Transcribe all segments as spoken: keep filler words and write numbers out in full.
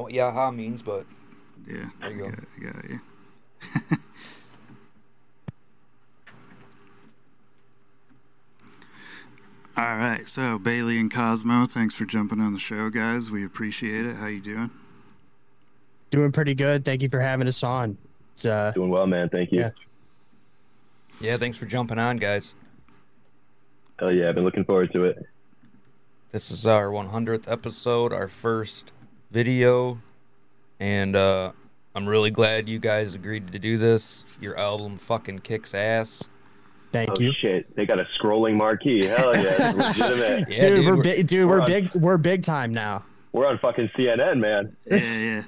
what yaha means, but yeah, there you go. I got, I got you. All right, so Bailey and Cosmo, thanks for jumping on the show, guys. We appreciate it. How you doing? Doing pretty good. Thank you for having us on. It's uh, doing well, man. Thank you. Yeah. Yeah, thanks for jumping on, guys. Oh yeah, I've been looking forward to it. This is our one hundredth episode, our first video, and uh, I'm really glad you guys agreed to do this. Your album fucking kicks ass. Thank oh you. Shit, they got a scrolling marquee. Hell yeah, it's legitimate. Yeah, dude, dude, we're, we're, big. Dude, we're we're on- big. We're big time now. We're on fucking C N N, man. Yeah, yeah.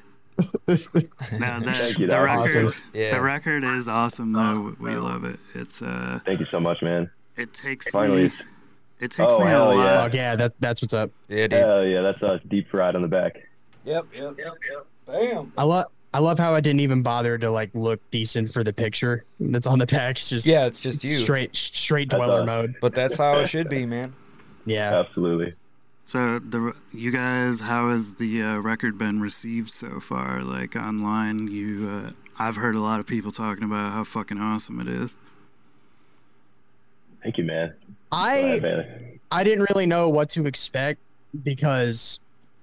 No, the, Thank you, the that was record, awesome. Yeah. the record is awesome though. We love it. It's uh, Thank you so much, man. it takes Finally. me, it takes Oh, me a hell lot. yeah. Oh yeah, that that's what's up. Yeah, dude. Hell yeah, that's us. Deep fried on the back. Yep, yep, yep, yep. Bam. I love. I love how I didn't even bother to like look decent for the picture that's on the back. It's just Yeah, it's just you. straight straight That's dweller us. mode. But that's how it should be, man. Yeah. Absolutely. So the you guys, how has the uh, record been received so far? Like online, you, uh, I've heard a lot of people talking about how fucking awesome it is. Thank you, man. I Glad, man. I didn't really know what to expect because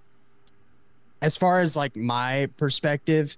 as far as like my perspective,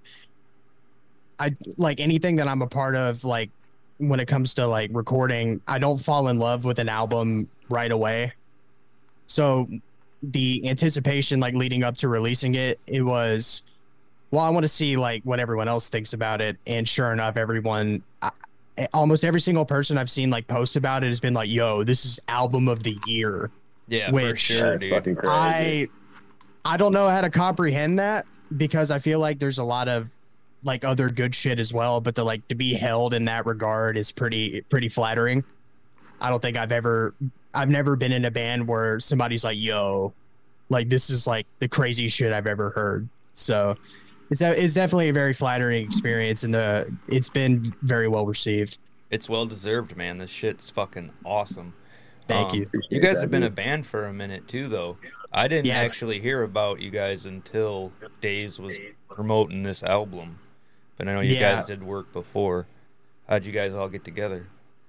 I like anything that I'm a part of, like when it comes to like recording, I don't fall in love with an album right away. So the anticipation like leading up to releasing it, it was, well, I want to see like what everyone else thinks about it. And sure enough, everyone, I, almost every single person I've seen like post about it has been like, yo, this is album of the year. Yeah, for Which- sure, That's dude. fucking crazy. I I don't know how to comprehend that because I feel like there's a lot of like other good shit as well, but to like to be held in that regard is pretty pretty flattering. I don't think I've ever I've never been in a band where somebody's like, yo, like this is like the craziest shit I've ever heard. So it's a, it's definitely a very flattering experience, and uh it's been very well received. It's well deserved, man. This shit's fucking awesome. Thank Um, you. You Appreciate guys that, have been a dude. band for a minute too, though. I didn't Yeah. actually hear about you guys until Days was promoting this album, but I know you Yeah. guys did work before. How'd you guys all get together?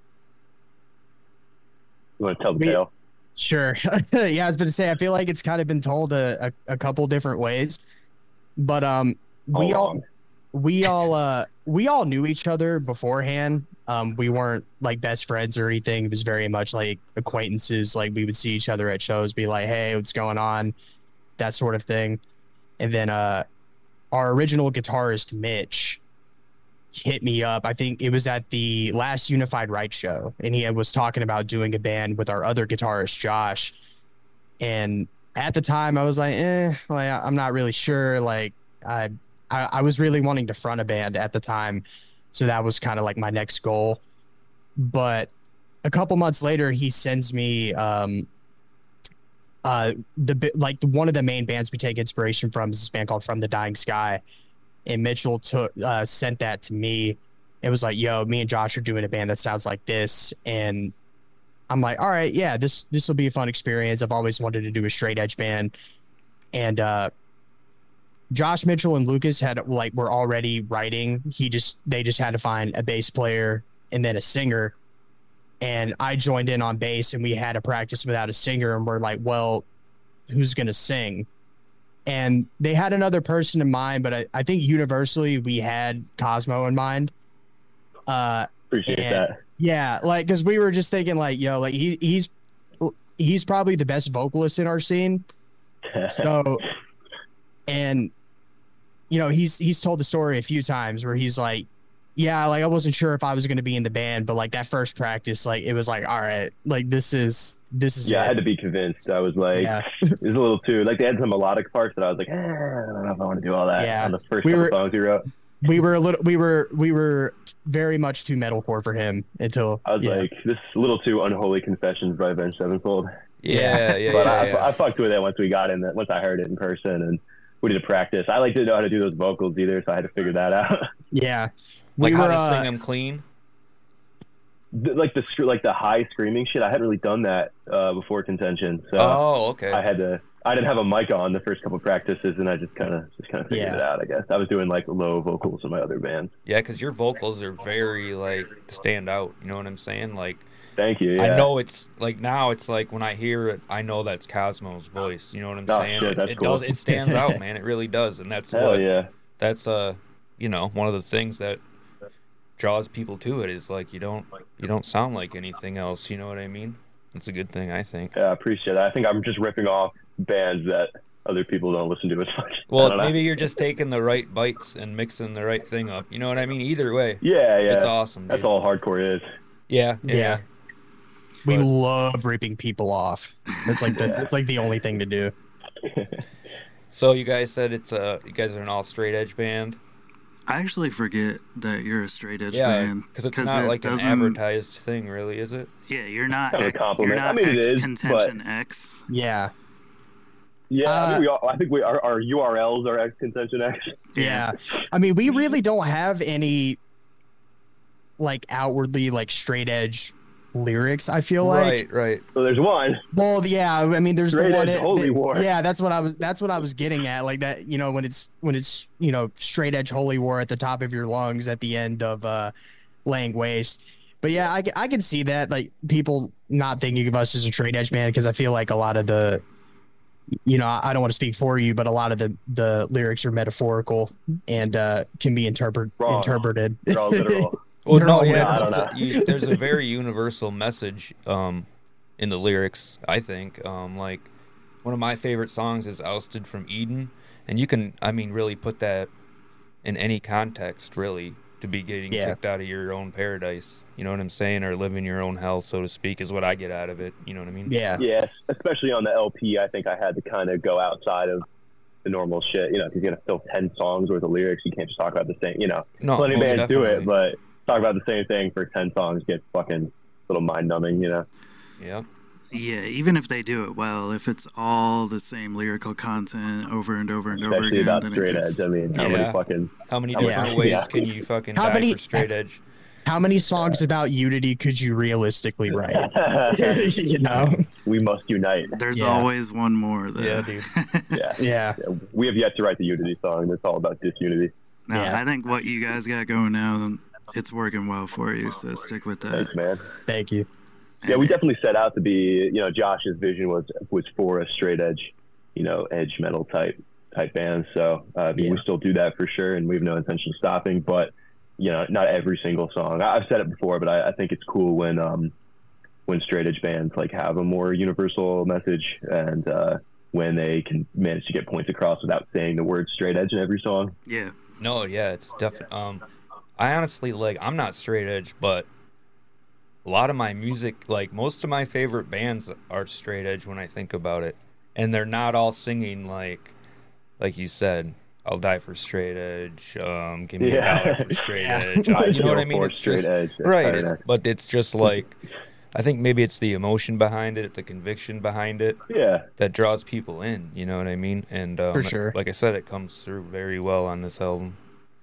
You want to tell the We- tale? Sure. Yeah, I was going to say, I feel like it's kind of been told a, a, a couple different ways, but um, we All all wrong. we all uh we all knew each other beforehand. Um, we weren't like best friends or anything. It was very much like acquaintances. Like we would see each other at shows, be like, "Hey, what's going on?" That sort of thing. And then uh, our original guitarist Mitch hit me up. I think it was at the last Unified Right show, and he was talking about doing a band with our other guitarist Josh. And at the time, I was like, "Eh, like I'm not really sure." Like I, I, I was really wanting to front a band at the time, so that was kind of like my next goal. But a couple months later, he sends me um, uh, the bi- like one of the main bands we take inspiration from is this band called From the Dying Sky. And Mitchell took uh, sent that to me. It was like, yo, me and Josh are doing a band that sounds like this. And I'm like, all right, yeah, this this will be a fun experience. I've always wanted to do a straight edge band. And uh, Josh, Mitchell, and Lucas had like were already writing. He just they just had to find a bass player and then a singer. And I joined in on bass, and we had to practice without a singer. And we're like, well, who's gonna sing? And they had another person in mind, but I, I think universally we had Cosmo in mind. Uh, Appreciate and- that. yeah, like because we were just thinking, like, yo, like he he's he's probably the best vocalist in our scene. So, and you know, he's he's told the story a few times where he's like, yeah, like I wasn't sure if I was going to be in the band, but like that first practice, like it was like, all right, like this is this is yeah, I it. had to be convinced. I was like, Yeah. it was a little too like they had some melodic parts that I was like, eh, I don't know if I want to do all that. Yeah. On the first We couple were- songs we wrote, we were a little we were we were very much too metalcore for him until I was yeah. like, this is a little too Unholy Confessions by Avenged Sevenfold. Yeah, yeah, But yeah. I, yeah. I fucked with it once we got in. That once I heard it in person and we did a practice. I like didn't know how to do those vocals either, so I had to figure that out. yeah. like we how were, to uh, sing them clean. The- like the scr- like the high screaming shit. I hadn't really done that uh, before Contention, so Oh, okay. I had to I didn't have a mic on the first couple of practices, and I just kind of just kind of figured Yeah. it out. I guess I was doing like low vocals in my other bands. Yeah, because your vocals are very like stand out. You know what I'm saying? Like, Thank you. Yeah. I know it's like now it's like when I hear it, I know that's Cosmo's voice. You know what I'm Oh, saying? shit, It- that's it cool. does. It stands out, man. It really does, and that's Hell what. yeah. That's uh, you know, one of the things that draws people to it is like you don't you don't sound like anything else. You know what I mean? It's a good thing, I think. Yeah, I appreciate that. I think I'm just ripping off bands that other people don't listen to as much. I Well, don't know. maybe you're just taking the right bites and mixing the right thing up. You know what I mean? Either way, Yeah, yeah. it's awesome. That's Dude. all hardcore is. Yeah, yeah. Yeah. We But- love ripping people off. That's like the that's like the only thing to do. So you guys said it's uh you guys are an all straight edge band. I actually forget that you're a straight edge Yeah, band because it's not it like an doesn't- advertised thing, really, is it? Yeah, you're not. Kind of a X- compliment. You're not I mean, it X is, contention X. Yeah. Yeah, I Uh, think we all, I think we our, our U R Ls are X contention X. Yeah. I mean, we really don't have any like outwardly like straight edge lyrics, I feel like. Right, right. So there's one. Well, yeah, I mean, there's Straight the one. edge that- holy that- war. Yeah, that's what I was. That's what I was getting at. Like that, you know, when it's when it's you know straight edge holy war at the top of your lungs at the end of uh, laying waste. But yeah, I, I can see that like people not thinking of us as a straight edge band because I feel like a lot of the, you know, I don't want to speak for you, but a lot of the the lyrics are metaphorical and uh, can be interpret Wrong. interpreted. They're all literal. Well, They're no, all yeah, I don't it's a- know. you- there's a very universal message um, in the lyrics. I think, um, like, one of my favorite songs is "Ousted from Eden," and you can, I mean, really put that in any context, really, to be getting Yeah. kicked out of your own paradise. You know what I'm saying, or living your own hell, so to speak, is what I get out of it. You know what I mean? Yeah. Yeah, especially on the L P, I think I had to kind of go outside of the normal shit, you know, because you're going to fill ten songs worth of lyrics. You can't just talk about the same, you know. No, Plenty of most bands do definitely. it, but talk about the same thing for ten songs gets fucking a little mind-numbing, you know. Yeah. Yeah, even if they do it well, if it's all the same lyrical content over and over and over Especially again, about then straight it gets, edge. I mean, how Yeah. many fucking... How many How different much- ways yeah. can you fucking How die many- for straight edge? How many songs about unity could you realistically write? you know? We must unite. there's Yeah. always one more. Though. Yeah, dude. Yeah. Yeah. Yeah, we have yet to write the Unity song. That's all about disunity. No, Yeah. I think what you guys got going now, then it's working well for you. So stick with that. Thanks, man. Thank you. Yeah, we definitely set out to be, you know, Josh's vision was was for a straight edge, you know, edge metal type type band. So uh, I mean, Yeah. we still do that for sure, and we have no intention of stopping. But you know, not every single song. I- I've said it before, but I, I think it's cool when um when straight edge bands like have a more universal message, and uh, when they can manage to get points across without saying the word straight edge in every song. Yeah. No, yeah, it's definitely. Um, I honestly like. I'm not straight edge, but a lot of my music, like most of my favorite bands, are straight edge when I think about it, and they're not all singing like, like you said. I'll die for straight edge. Um, give me Yeah. a dollar for straight Yeah. edge. Uh, you know what I Go mean? for It's straight just, edge. That's right, kinda it's, nice. but it's just like, I think maybe it's the emotion behind it, the conviction behind it Yeah. that draws people in. You know what I mean? And um, For sure. like I said, it comes through very well on this album.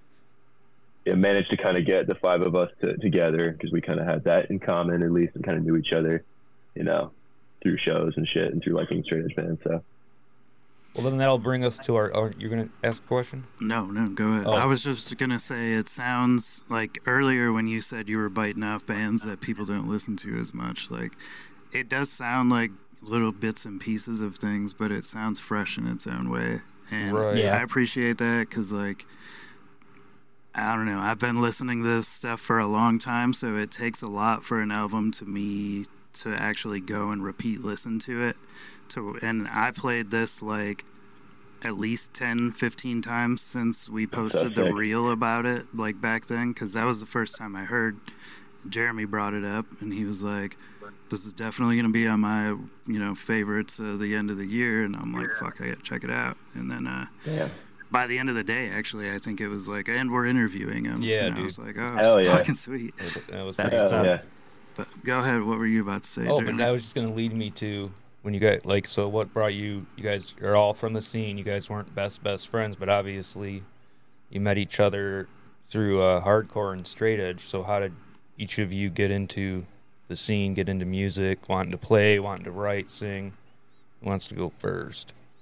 It managed to kind of get the five of us to, together because we kind of had that in common, at least, and kind of knew each other, you know, through shows and shit and through liking straight edge bands. So Well, then that'll bring us to our. Oh, you're gonna ask a question? No, no, go ahead. Oh. I was just gonna say it sounds like earlier when you said you were biting off bands that people don't listen to as much. Like, it does sound like little bits and pieces of things, but it sounds fresh in its own way, and Right. Yeah. I appreciate that because, like, I don't know, I've been listening to this stuff for a long time, so it takes a lot for an album to me to actually go and repeat listen to it. To and I played this like at least ten, fifteen times since we posted the sick. reel about it, like back then, because that was the first time I heard. Jeremy brought it up, and he was like, "This is definitely gonna be on my, you know, favorites at the end of the year." And I'm like, "Fuck, I gotta check it out." And then uh, yeah, by the end of the day, actually, I think it was like, and we're interviewing him. Yeah, and I dude. was like, "Oh, Hell it's yeah. fucking sweet." That was, that was That's pretty Hell tough. yeah. But go ahead. What were you about to say? Oh, but Jeremy? that was just gonna lead me to when you guys like. So, what brought you? You guys are all from the scene. You guys weren't best best friends, but obviously, you met each other through uh, hardcore and straight edge. So, how did each of you get into the scene? Get into music, wanting to play, wanting to write, sing? Who wants to go first?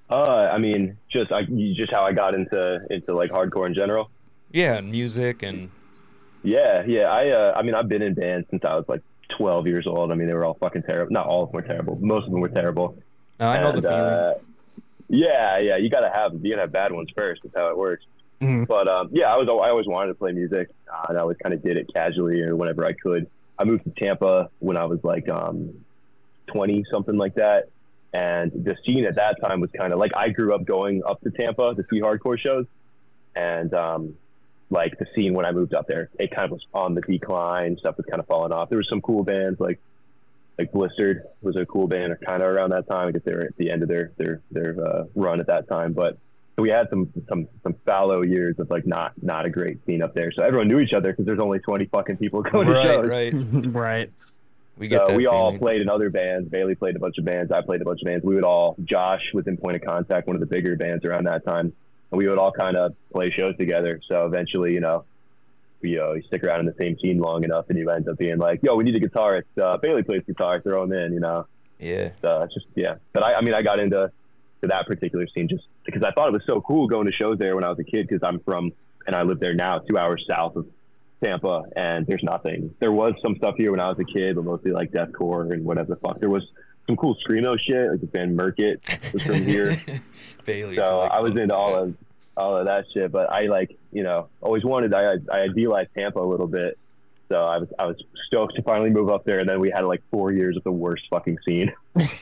Uh, I mean, just I just how I got into into like hardcore in general. Yeah, and music and Yeah, yeah. I uh, I mean, I've been in bands since I was like twelve years old. I mean, they were all fucking terrible. Not all of them were terrible. Most of them were terrible. uh, I know And, the feeling. uh, yeah, yeah. You gotta have you gotta have bad ones first. That's how it works. Mhm. But um, yeah, I was I always wanted to play music, uh, and I always kind of did it casually or whenever I could. I moved to Tampa when I was like um, twenty, something like that. And the scene at that time was kind of like I grew up going up to Tampa to see hardcore shows, and um, like the scene when I moved up there, it kind of was on the decline. Stuff was kind of falling off. There were some cool bands like like Blistered was a cool band, kind of around that time because they were at the end of their their their uh, run at that time. But we had some some some fallow years of like not not a great scene up there. So everyone knew each other because there's only twenty fucking people going to Right, shows. right. Right. We get So that we all feeling. played in other bands. Bailey played a bunch of bands. I played a bunch of bands. We would all, Josh was in Point of Contact, one of the bigger bands around that time. And we would all kind of play shows together. So eventually, you know, we uh, you stick around in the same scene long enough and you end up being like, yo, we need a guitarist. Uh, Bailey plays guitar, throw him in, you know. Yeah. So it's just, yeah. But I, I mean, I got into to that particular scene just because I thought it was so cool going to shows there when I was a kid because I'm from, and I live there now, two hours south of Tampa, and there's nothing. There was some stuff here when I was a kid, but mostly like deathcore and whatever the fuck. There was some cool screamo shit, like the band Murkit was from here. Bailey's So like, I was fuck into all that. of all of that shit. But I like, you know, always wanted. I I idealized Tampa a little bit, so I was I was stoked to finally move up there. And then we had like four years of the worst fucking scene.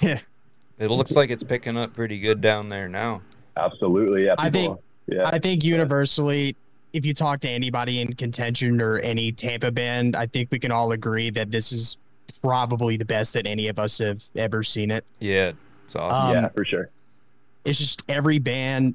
It looks like it's picking up pretty good down there now. Absolutely, yeah. I think- yeah. I think universally, if you talk to anybody in contention or any Tampa band, I think we can all agree that this is probably the best that any of us have ever seen it. Yeah, it's awesome. Um, yeah, for sure. It's just every band,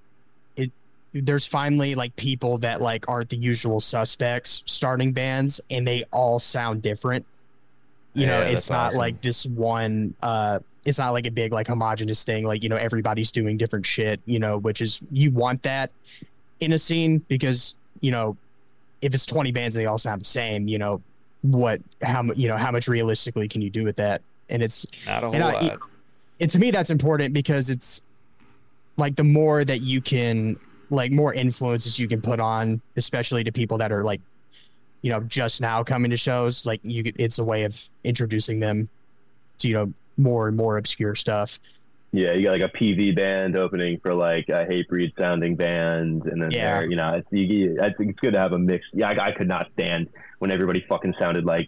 it there's finally like people that like aren't the usual suspects starting bands, and they all sound different. You know, Yeah, it's that's not awesome. like this one. Uh, it's not like a big like homogenous thing. Like, you know, everybody's doing different shit. You know, which is you want that in a scene because, you know, if it's twenty bands and they all sound the same, you know, what how mu- you know how much realistically can you do with that? And it's Not a whole and I- lot. and to me that's important because it's like the more that you can like more influences you can put on, especially to people that are like, you know, just now coming to shows, like you could- it's a way of introducing them to, you know, more and more obscure stuff. Yeah, you got like a P V band opening for like a Hatebreed sounding band, and then Yeah. there, you know, it's, you, I think it's good to have a mix. Yeah, I, I could not stand when everybody fucking sounded like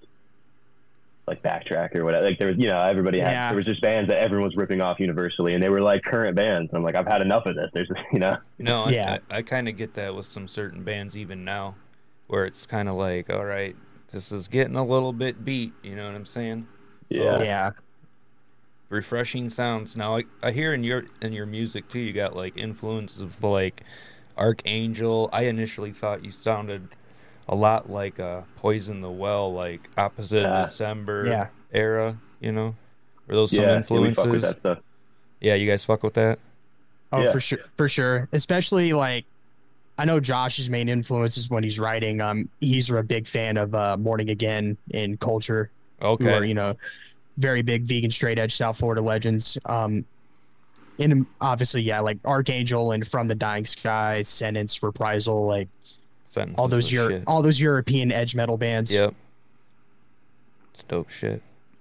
like Backtrack or whatever. Like there was, you know, everybody had Yeah. there was just bands that everyone was ripping off universally, and they were like current bands. I'm like, I've had enough of this. There's, you know, No, Yeah. I, I, I kind of get that with some certain bands even now, where it's kind of like, all right, this is getting a little bit beat. You know what I'm saying? yeah, Yeah. Refreshing sounds. Now I, I hear in your in your music too, you got like influences of like Archangel. I initially thought you sounded a lot like uh, Poison the Well, like opposite Ah, of December yeah. era. You know, were those some yeah, yeah, we fuck with influences? that stuff. Yeah, you guys fuck with that. Oh, Yeah. for sure, for sure. Especially like, I know Josh's main influences when he's writing. Um, he's a big fan of uh, Morning Again and Culture, who are, Okay. you know, very big vegan straight edge South Florida legends. Um, and obviously, yeah, like Archangel and From the Dying Sky, Sentence, Reprisal, like Sentences all those of Euro- shit. all those European edge metal bands. Yep. It's dope shit.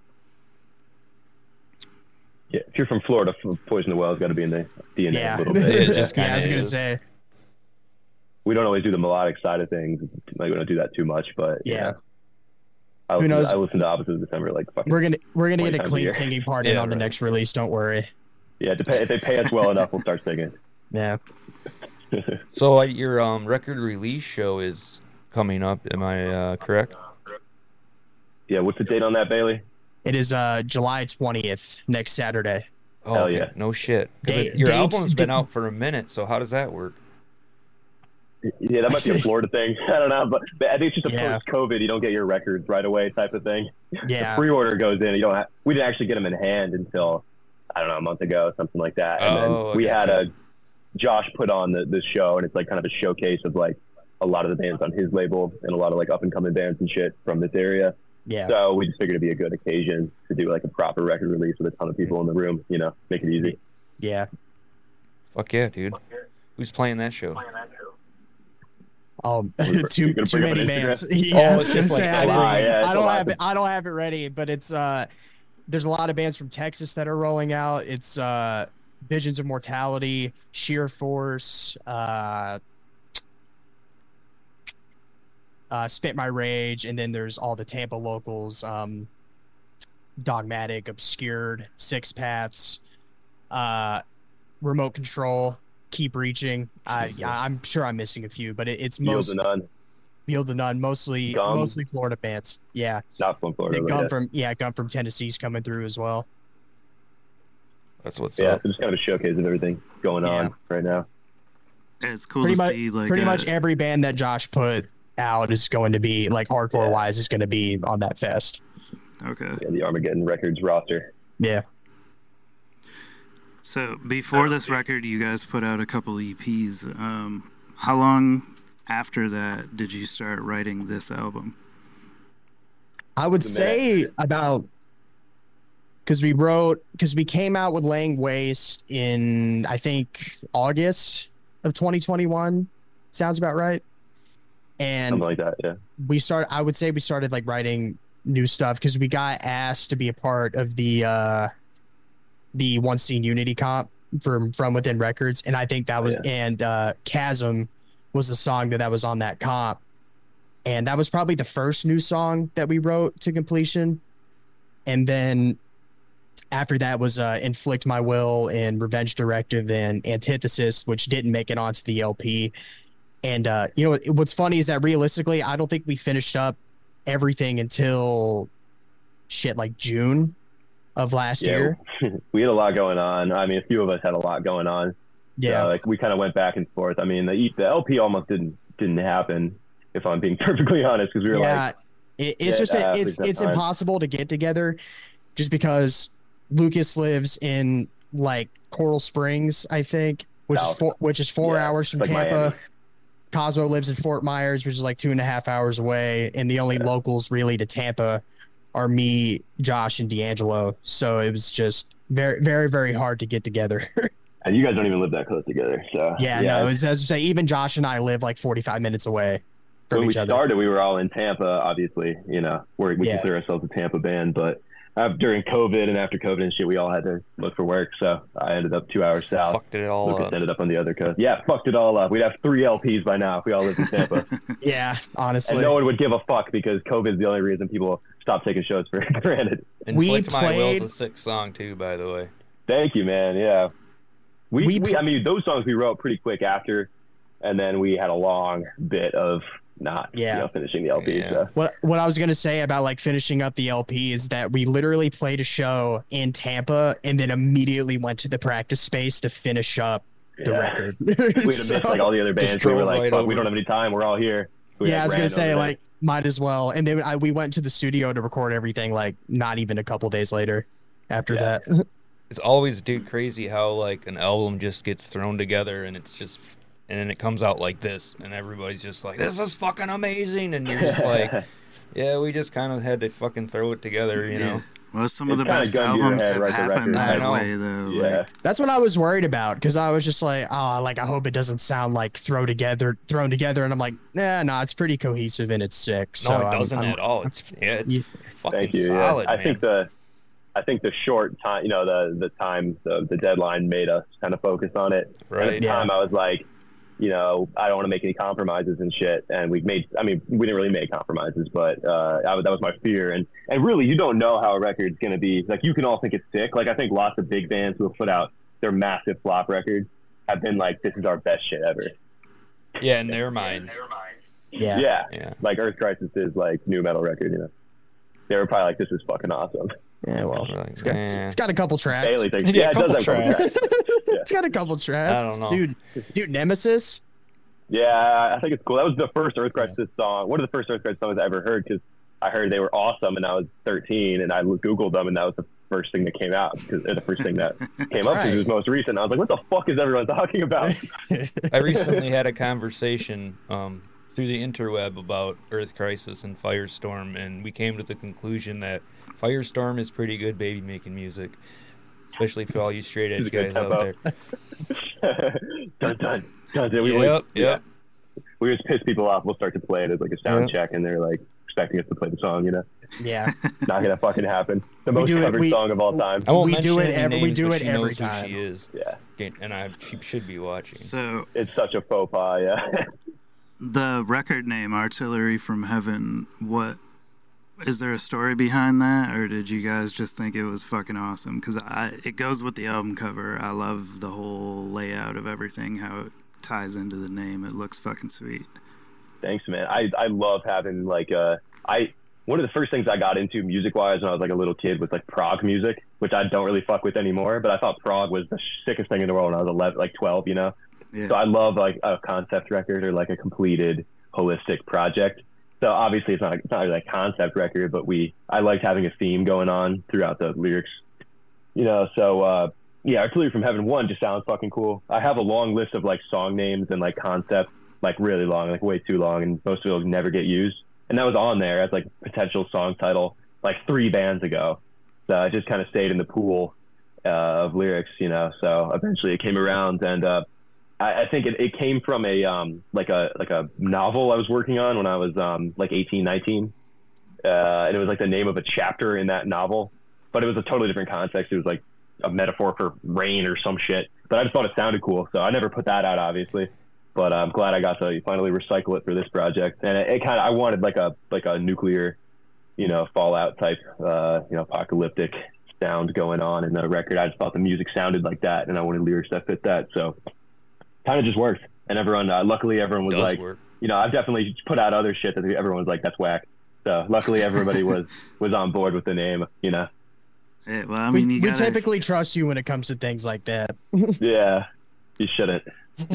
Yeah, if you're from Florida, Poison the Well's got to be in the D N A Yeah. a little bit. It just Yeah, I was kinda gonna is. say, We don't always do the melodic side of things. Like we don't do that too much, but Yeah. yeah. I Who listen, knows? I listen to Opposite of December like fucking. we're gonna we're gonna twenty get a times a clean year. singing part in Yeah, on the right. next release. Don't worry. Yeah, dep- if they pay us well enough, we'll start singing. Yeah. So uh, your um record release show is coming up. Am I uh, correct? Yeah, what's the date on that, Bailey? It is uh July twentieth, next Saturday. Oh, Hell okay. yeah. No shit. 'Cause Day- it- your dates- album's been da- out for a minute, so how does that work? Yeah, that might be a Florida thing. I don't know, but, but I think it's just a Yeah. post-COVID, you don't get your records right away type of thing. Yeah. The pre-order goes in. You don't. Have, we didn't actually get them in hand until I don't know a month ago, something like that. And Oh, then we I had gotcha. a Josh put on the this show, and it's like kind of a showcase of like a lot of the bands on his label and a lot of like up and coming bands and shit from this area. Yeah. So we just figured it'd be a good occasion to do like a proper record release with a ton of people in the room. You know, make it easy. Yeah. Fuck yeah, dude. Who's playing that show? Um, You're too gonna too bring up many an bands. Instagram? Yeah, I Oh, was it's gonna just like say I, every- didn't- Ah, yeah, it's I a don't lot have to- it. I don't have it ready, but it's uh, there's a lot of bands from Texas that are rolling out. It's uh, Visions of Mortality, Sheer Force, uh, uh, Spit My Rage, and then there's all the Tampa locals, um, Dogmatic, Obscured, Six Paths, uh, Remote Control, Keep Reaching. I, Jesus. I'm sure I'm missing a few, but it, it's Yield most to none. Yield to None, mostly Gum. mostly Florida bands. Yeah, Not from Florida. the but Gum yeah. from yeah Gum from Tennessee's coming through as well. That's what's Yeah, up. so just kind of a showcase of everything going Yeah. on right now. It's cool Pretty to much, see like pretty a- much every band that Josh put out is going to be like hardcore wise is going to be on that fest. Okay. Yeah, the Armageddon Records roster. Yeah. So before this record, you guys put out a couple E Ps. Um, how long after that did you start writing this album? I would The say about because we wrote because we came out with Laying Waste in I think August of twenty twenty-one. Sounds about right. And Something like that, yeah. we started. I would say we started like writing new stuff because we got asked to be a part of the uh, the One Scene Unity comp from from Within Records, and I think that was yeah. and uh, Chasm was the song that that was on that comp. And that was probably the first new song that we wrote to completion. And then after that was uh, Inflict My Will and Revenge Directive and Antithesis, which didn't make it onto the L P. And, uh, you know, what's funny is that realistically, I don't think we finished up everything until shit like June of last Yeah, year. we had a lot going on. I mean, a few of us had a lot going on. Yeah. So, like we kind of went back and forth. I mean, the, the L P almost didn't didn't happen, if I'm being perfectly honest, because we were yeah. like, it, it's yeah, just, uh, it's, we've got it's time. impossible to get together just because Lucas lives in like Coral Springs, I think, which is South. four, which is four Yeah, hours from like Tampa. Miami. Cosmo lives in Fort Myers, which is like two and a half hours away, and the only Yeah. locals really to Tampa are me, Josh, and D'Angelo. So it was just very, very, very hard to get together. and you guys don't even live that close together. So yeah, no, it was, as I say, even Josh and I live like forty-five minutes away from when we each other. started, we were all in Tampa. Obviously, you know, we're, we Yeah. consider ourselves a Tampa band, but uh, during COVID and after COVID and shit, we all had to look for work. So I ended up two hours south. Fucked it all Lucas up. ended up on the other coast. Yeah, fucked it all up. We'd have three L Ps by now if we all lived in Tampa. Yeah, honestly. And no one would give a fuck because COVID is the only reason people stop taking shows for granted. We Inflict My Will's played- a sick song too, by the way. Thank you, man. Yeah. We, We we, pl- I mean, those songs we wrote pretty quick after, and then we had a long bit of not Yeah. you know, finishing the L P. Yeah. So. What what I was gonna say about like finishing up the L P is that we literally played a show in Tampa and then immediately went to the practice space to finish up the Yeah. record. We'd have So- missed like all the other bands. We drove were like, right fuck, we over. don't have any time. We're all here. We, yeah, like, I was ran gonna say over there. like might as well. And then I, we went to the studio to record everything like not even a couple days later after Yeah. that. It's always, dude, crazy how like an album just gets thrown together and it's just, and then it comes out like this, and everybody's just like, "This is fucking amazing," and you're just like, "Yeah, we just kind of had to fucking throw it together," you know? Well, some It's of the kinda best gun to your albums head, have write the happened record. I that know. way, though. Yeah. Like, That's what I was worried about because I was just like, oh, like I hope it doesn't sound like throw together, thrown together, and I'm like, nah, no, it's pretty cohesive and it's sick. So No, it I'm- doesn't I'm- at all. It's yeah, it's Yeah. fucking Thank you. solid, yeah. I man. think the, I think the short time, you know, the the time, the, the deadline made us kind of focus on it. And at Right. the Yeah. time, I was like, you know, I don't want to make any compromises and shit. And we made, I mean, we didn't really make compromises, but uh, I, was- that was my fear. And and really, you don't know how a record's gonna be. Like, you can all think it's sick. Like, I think lots of big bands who have put out their massive flop records have been like, this is our best shit ever. Yeah, in their minds. yeah. Yeah. Yeah. Like Earth Crisis is like new metal record, you know. They were probably like, this is fucking awesome. Yeah, well, Like, it's got, eh. it's got a couple tracks. Bailey thinks, Yeah, yeah, it does couple have a couple tracks. tracks. It's got a couple tracks. I don't know. Dude, dude, Nemesis. Yeah, I think it's cool. That was the first Earth Crisis song. One of the first Earth Crisis songs I ever heard because I heard they were awesome and I was thirteen and I Googled them and that was the first thing that came out. Cause, or the first thing that came up because right. it was most recent. I was like, what the fuck is everyone talking about? I recently had a conversation um, through the interweb about Earth Crisis and Firestorm, and we came to the conclusion that Firestorm is pretty good baby making music. especially for all you straight It's edge a good guys out there. dun dun dun. dun. We, Yep, like, yep. yeah. We just piss people off. We'll start to play it as like a sound Yeah. check, and they're like expecting us to play the song. You know, Yeah. not gonna fucking happen. The We most do it- covered we- song of all time. I won't We mention do it any every- we names, do but it she every knows who time. she is. Yeah, And I, she should be watching. So it's such a faux pas. Yeah. the record name Artillery from Heaven, what is there a story behind that, or did you guys just think it was fucking awesome? Because I it goes with the album cover. I love the whole layout of everything, how it ties into the name. It looks fucking sweet. Thanks, man. I, I love having like uh I one of the first things I got into music wise when I was like a little kid was like prog music, which I don't really fuck with anymore. But I thought prog was the sickest thing in the world when I was eleven, like twelve, you know. Yeah. So I love like a concept record or like a completed holistic project. So obviously it's not it's not really like a concept record, but we I liked having a theme going on throughout the lyrics, you know. So uh, yeah, Artillery from Heaven one just sounds fucking cool. I have a long list of like song names and like concepts, like really long, like way too long, and most of it will never get used. And that was on there as like potential song title like three bands ago. So it just kind of stayed in the pool uh, of lyrics, you know. So eventually it came around, and uh, I, I think it, it came from a um, like a like a novel I was working on when I was um, like eighteen, nineteen, uh, and it was like the name of a chapter in that novel, but it was a totally different context. It was like a metaphor for rain or some shit. But I just thought it sounded cool, so I never put that out, obviously. But I'm glad I got to finally recycle it for this project. And it, it kind of I wanted like a like a nuclear, you know, Fallout type, uh, you know, apocalyptic sound going on in the record. I just thought the music sounded like that, and I wanted lyrics that fit that. So kind of just worked. And everyone, uh, luckily, everyone was Does like, work. you know, I've definitely put out other shit that everyone was like, that's whack. So luckily, everybody was was on board with the name. You know. Yeah, well, I We, mean, you we gotta, typically trust you when it comes to things like that. Yeah, you shouldn't.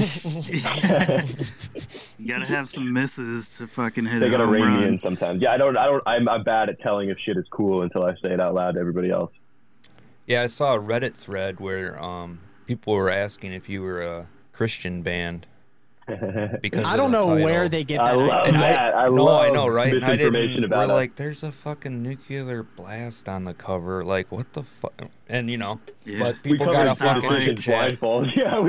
you gotta have some misses to fucking hit They a gotta home rein run. me in sometimes. Yeah, I don't. I don't. I'm, I'm bad at telling if shit is cool until I say it out loud to everybody else. Yeah, I saw a Reddit thread where um people were asking if you were a Christian band because I of don't the know title. where they get I that. love idea. And that. I, I, no, love I know, right? And I misinformation didn't, about we're it. like, there's a fucking nuclear blast on the cover. Like, what the fuck? And you know, Yeah. but we people covered got a not fucking like- chit chat. blindfolds. Yeah,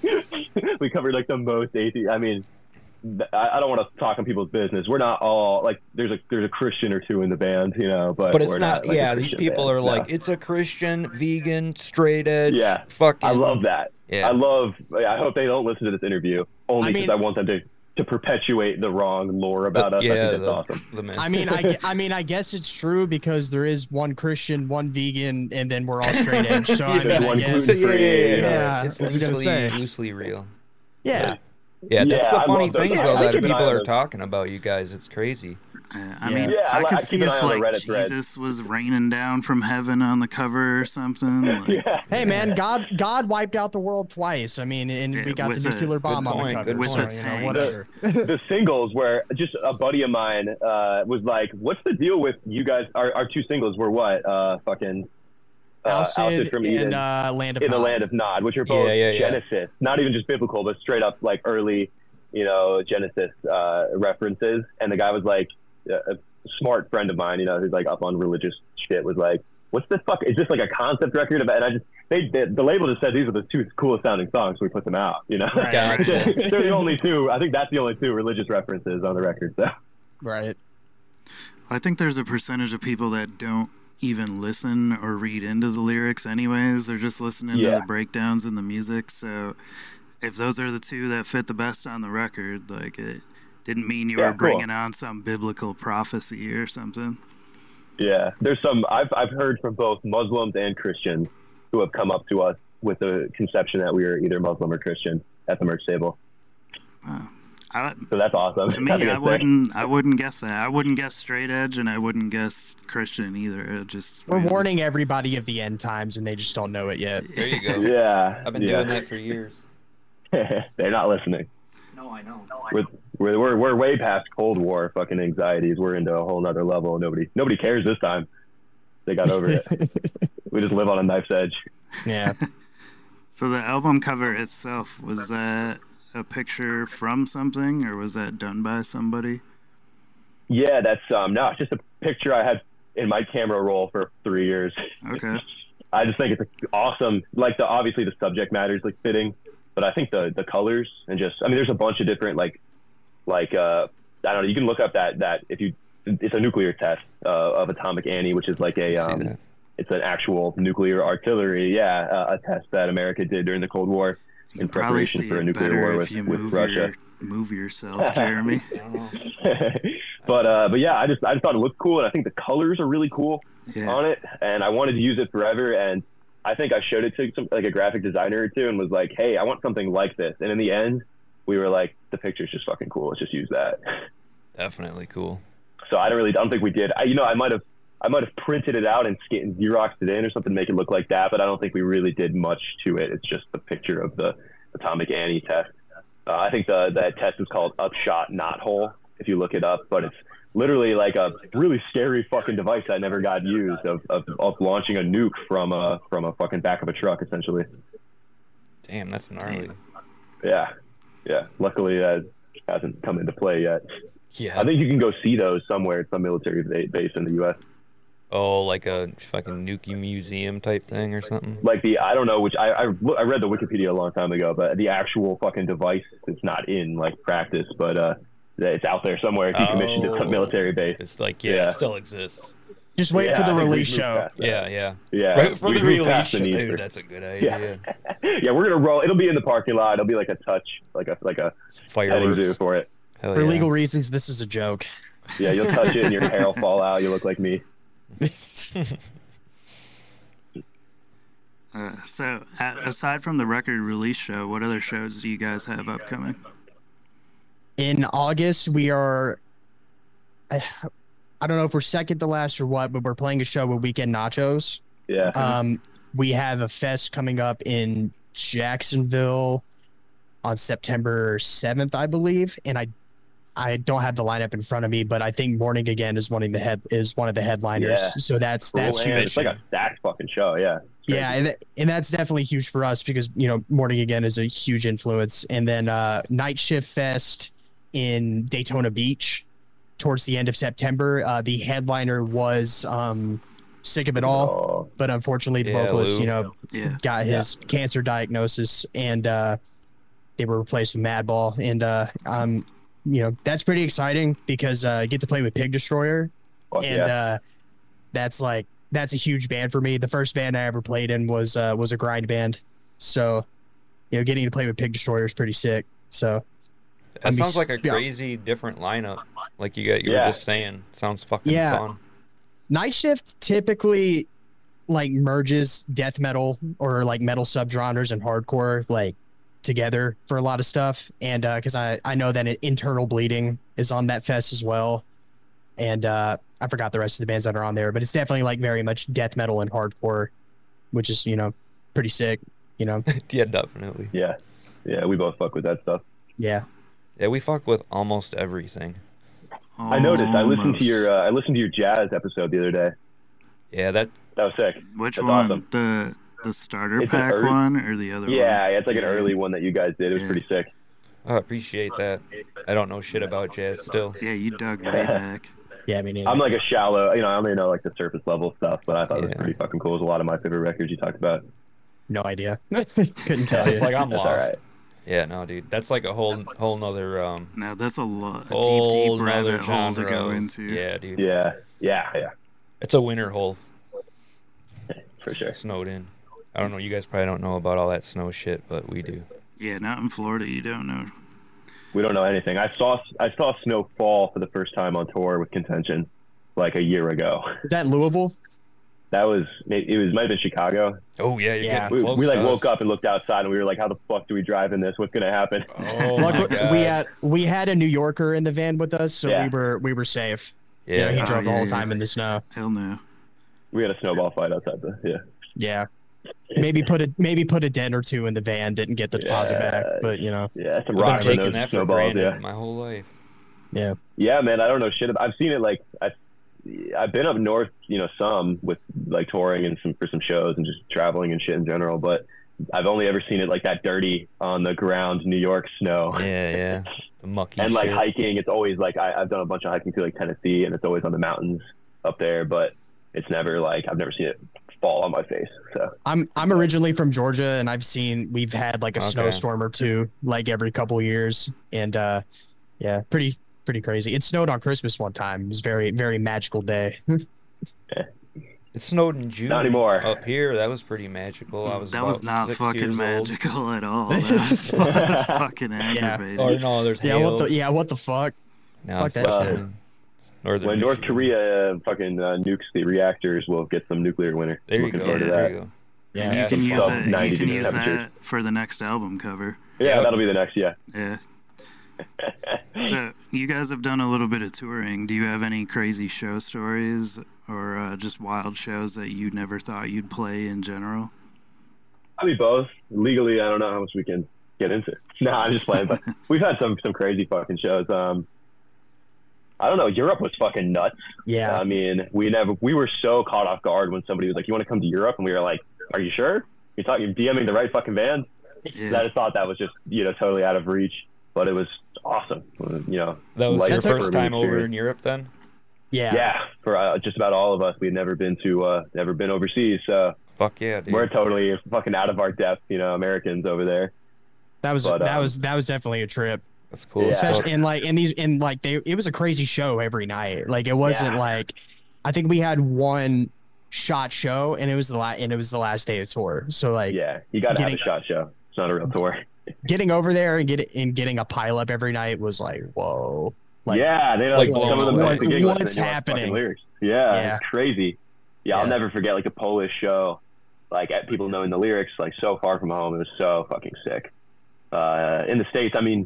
we we covered like the most atheist. I mean, I, I don't want to talk on people's business. We're not all like there's a there's a Christian or two in the band, you know. But But it's we're not. like, a Yeah, these Christian people band, are no. like, it's a Christian, vegan, straight edge. Yeah, fucking. I love that. Yeah. I love. I hope they don't listen to this interview only I because mean- I, want them to to perpetuate the wrong lore about But, us. yeah, I think that's the, awesome. the myth. I mean, I, gue- I mean, I guess it's true because there is one Christian, one vegan, and then we're all straight edge. So I There's mean, I one guess, gluten-free, yeah, you know. yeah, it's I was gonna loosely, say. loosely real. yeah. Yeah, that's Yeah, the I funny love those. thing Yeah, though I that keep an people eye on are those. talking about you guys. It's crazy. Uh, I Yeah. mean, Yeah, I I li- could I see keep an eye if on the like Reddit thread. Jesus was raining down from heaven on the cover or something. Like, Yeah. Hey man, God God wiped out the world twice. I mean, and Yeah, we got the with a- nuclear bomb on point, the cover. good So, point. you With a know, tank. whatever. the singles where just a buddy of mine uh, was like, "What's the deal with you guys? Our, our two singles were what? Uh, fucking uh, Alcid from Eden and uh, Land of in the Nod. Land of Nod, which are both Yeah, yeah, yeah. Genesis, not even just biblical, but straight up like early, you know, Genesis uh, references." And the guy was like, a smart friend of mine, you know, who's like up on religious shit, was like, "What's this fuck? Is this like a concept record about?" And I just they, they the label just said these are the two coolest sounding songs, so we put them out. You know, Right. Gotcha. they're the only two. I think that's the only two religious references on the record. So. Right. I think there's a percentage of people that don't even listen or read into the lyrics anyways. They're just listening Yeah. to the breakdowns and the music. So if those are the two that fit the best on the record, like it didn't mean you Yeah, were cool. bringing on some biblical prophecy or something. Yeah, there's some I've I've heard from both Muslims and Christians who have come up to us with the conception that we are either Muslim or Christian at the merch table. Wow. I, So that's awesome. to me, think I it's sick. wouldn't. I wouldn't guess that. I wouldn't guess straight edge, and I wouldn't guess Christian either. It just We're warning everybody of the end times, and they just don't know it yet. There you go. Yeah, I've been yeah. doing that for years. They're not listening. No, I know. We're, we're we're we're way past Cold War fucking anxieties. We're into a whole nother level. Nobody nobody cares this time. They got over it. We just live on a knife's edge. Yeah. So the album cover itself, was that a picture from something, or was that done by somebody? Yeah, that's um no, it's just a picture I had in my camera roll for three years. Okay. I just think it's awesome. Like the obviously the subject matter is like fitting, but I think the the colors and just I mean there's a bunch of different like like uh I don't know. You can look up that that if you it's a nuclear test uh, of Atomic Annie, which is like a um, it's an actual nuclear artillery yeah uh, a test that America did during the Cold War in preparation for a nuclear war with, with Russia. Your, move yourself, Jeremy. but uh, but yeah, I just I just thought it looked cool, and I think the colors are really cool yeah. on it, and I wanted to use it forever. And I think I showed it to some like a graphic designer or two, and was like, hey, I want something like this. And in the end, we were like, the picture's just fucking cool. Let's just use that. Definitely cool. So I don't really I don't think we did. I, you know, I might have I might have printed it out and and Xeroxed it in or something, to make it look like that. But I don't think we really did much to it. It's just the picture of the Atomic Annie test. Uh, I think the that test is called Upshot Knot Hole, if you look it up. But it's literally like a really scary fucking device that never got used of, of, of launching a nuke from a from a fucking back of a truck, essentially. Damn, that's gnarly. Yeah, yeah. Luckily, that hasn't come into play yet. Yeah. I think you can go see those somewhere at some military base in the U S. Oh, like a fucking nuke museum type thing or something? Like the, I don't know, which I, I, I read the Wikipedia a long time ago, but the actual fucking device is not in like practice, but uh, it's out there somewhere if you commissioned Oh. at some military base. It's like, yeah, Yeah. it still exists. Just wait Yeah, for the I think we release moved show. past that. Yeah, yeah. Yeah. Right for we the moved release past the show. need Dude, for- that's a good idea. Yeah, we're gonna roll. It'll be in the parking lot. It'll be like a touch, like a like a petting zoo Fireworks. for it. Hell For yeah. legal reasons, this is a joke. Yeah, you'll touch it and your hair will fall out. You look like me. Uh, so, a aside from the record release show, what other shows do you guys have upcoming? In August, we are. I, I don't know if we're second to last or what, but we're playing a show with Weekend Nachos. Yeah. Um, we have a fest coming up in Jacksonville on September seventh, I believe, and I, I don't have the lineup in front of me, but I think Morning Again is one of the head is one of the headliners. Yeah. So that's that's Cool, man. huge. It's like a stacked fucking show. Yeah. Yeah, and, th- and that's definitely huge for us because, you know, Morning Again is a huge influence. And then uh, Night Shift Fest in Daytona Beach towards the end of September. Uh, the headliner was um, Sick of It All, Oh, but unfortunately the Yeah, vocalist, Lou. you know, Yeah. got his cancer diagnosis, and uh, they were replaced with Madball. And, uh, um, you know, that's pretty exciting because uh, I get to play with Pig Destroyer. fuck And yeah. uh, that's like that's a huge band for me. The first band I ever played in was uh, was a grind band, so you know, getting to play with Pig Destroyer is pretty sick. So That I'm sounds be- like a yeah. crazy different lineup. Like you got, you Yeah. were just saying. Sounds fucking Yeah. fun. Night Shift typically like merges death metal or like metal subgenres and hardcore like together for a lot of stuff, and because I I know that Internal Bleeding is on that fest as well, and uh, I forgot the rest of the bands that are on there, but it's definitely like very much death metal and hardcore, which is, you know, pretty sick. You know, Yeah, definitely. Yeah. Yeah. We both fuck with that stuff. yeah. Yeah, we fuck with almost everything. I noticed. I listened Almost. to your uh, I listened to your jazz episode the other day. Yeah, that That was sick. Which That's one? awesome. The the starter It's an pack early- one or the other Yeah, one? yeah, it's like an Yeah. early one that you guys did. It was Yeah. pretty sick. I appreciate that. I don't know shit about jazz still. Yeah, you dug way back. Yeah, I mean, I'm like a shallow, you know, I only know like the surface level stuff, but I thought it was Yeah. pretty fucking cool. It was a lot of my favorite records you talked about. no idea. Couldn't tell It's you. like I'm That's lost. all right. Yeah, no, dude. That's like a whole whole nother um Now that's a lot, a whole deep, deep nother rabbit hole to genre. go of- into. Yeah, dude. Yeah, yeah, yeah, It's a winter hole. for sure. Snowed in. I don't know. You guys probably don't know about all that snow shit, but we do. Yeah, not in Florida. You don't know. We don't know anything. I saw I saw snow fall for the first time on tour with Contention like a year ago. Is that Louisville? That was it was might have been Chicago. Oh yeah, you're Yeah. getting We, close we like to woke us. up and looked outside and we were like, how the fuck do we drive in this? What's gonna happen? Oh my Luckily, god. we had we had a New Yorker in the van with us, so Yeah. we were we were safe. Yeah. You know, he Oh, drove the yeah, whole yeah. time in the snow. Hell no. We had a snowball fight outside the yeah. Yeah. Maybe put a maybe put a dent or two in the van. Didn't get the deposit Yeah. back, but you know, Yeah, some I've rocks been in taking those that for snowballs, granted yeah. my whole life. yeah. Yeah, man, I don't know shit. About, I've seen it like I've, I've been up north, you know, some with like touring and some for some shows and just traveling and shit in general. But I've only ever seen it like that dirty on the ground, New York snow. Yeah, yeah. The mucky And like shit. hiking, it's always like I, I've done a bunch of hiking through like Tennessee, and it's always on the mountains up there. But it's never like I've never seen it fall on my face. So I'm I'm originally from Georgia, and I've seen we've had like a Okay. snowstorm or two like every couple years, and uh, yeah, pretty pretty crazy. It snowed on Christmas one time. It was very very magical day. It snowed in June. Not anymore. Up here, that was pretty magical. I was that about was not six fucking years old. magical at all. That was, that was fucking aggravating. Or no, there's yeah, hail. what the yeah, what the fuck? Now fuck it's that like, shit. uh, Northern when North Michigan. Korea uh, fucking uh, nukes the reactors, we'll get some nuclear winter. There you Looking go. forward to There that. you go. Yeah, And you Yeah, can some use sub that. ninety You can degree use temperatures. that for the next album cover. Yeah, Yep. that'll be the next. Yeah. Yeah. So you guys have done a little bit of touring. Do you have any crazy show stories or uh, just wild shows that you never thought you'd play in general? I mean, both. Legally, I don't know how much we can get into. No, I'm just playing. But we've had some some crazy fucking shows. Um, I don't know. Europe was fucking nuts. Yeah, I mean, we never. We were so caught off guard when somebody was like, "You want to come to Europe?" And we were like, "Are you sure? You're talking DMing the right fucking band?" Yeah. I just thought that was just you know totally out of reach. But it was awesome. You know, That was life your affirming first time over experience. in Europe then? yeah, Yeah, for uh, just about all of us, we had never been to, uh, never been overseas. So Fuck yeah, dude. we're totally fucking out of our depth, you know, Americans over there. That was But, that um, was that was definitely a trip. That's cool. Yeah. as fuck. Especially in like in these in like they it was a crazy show every night. Like it wasn't Yeah. like I think we had one shot show and it was the la- and it was the last day of tour. So like Yeah, you got to have a Getting- shot show. It's not a real tour. getting over there and get and getting a pile up every night was like whoa. Like, yeah, they like like some of them what- like the gig what's list and they know fucking happening? lyrics. Yeah, Yeah. it's crazy. Yeah, I'll Yeah. never forget like the Polish show. Like at people knowing the lyrics, like so far from home, it was so fucking sick. Uh, in the States, I mean,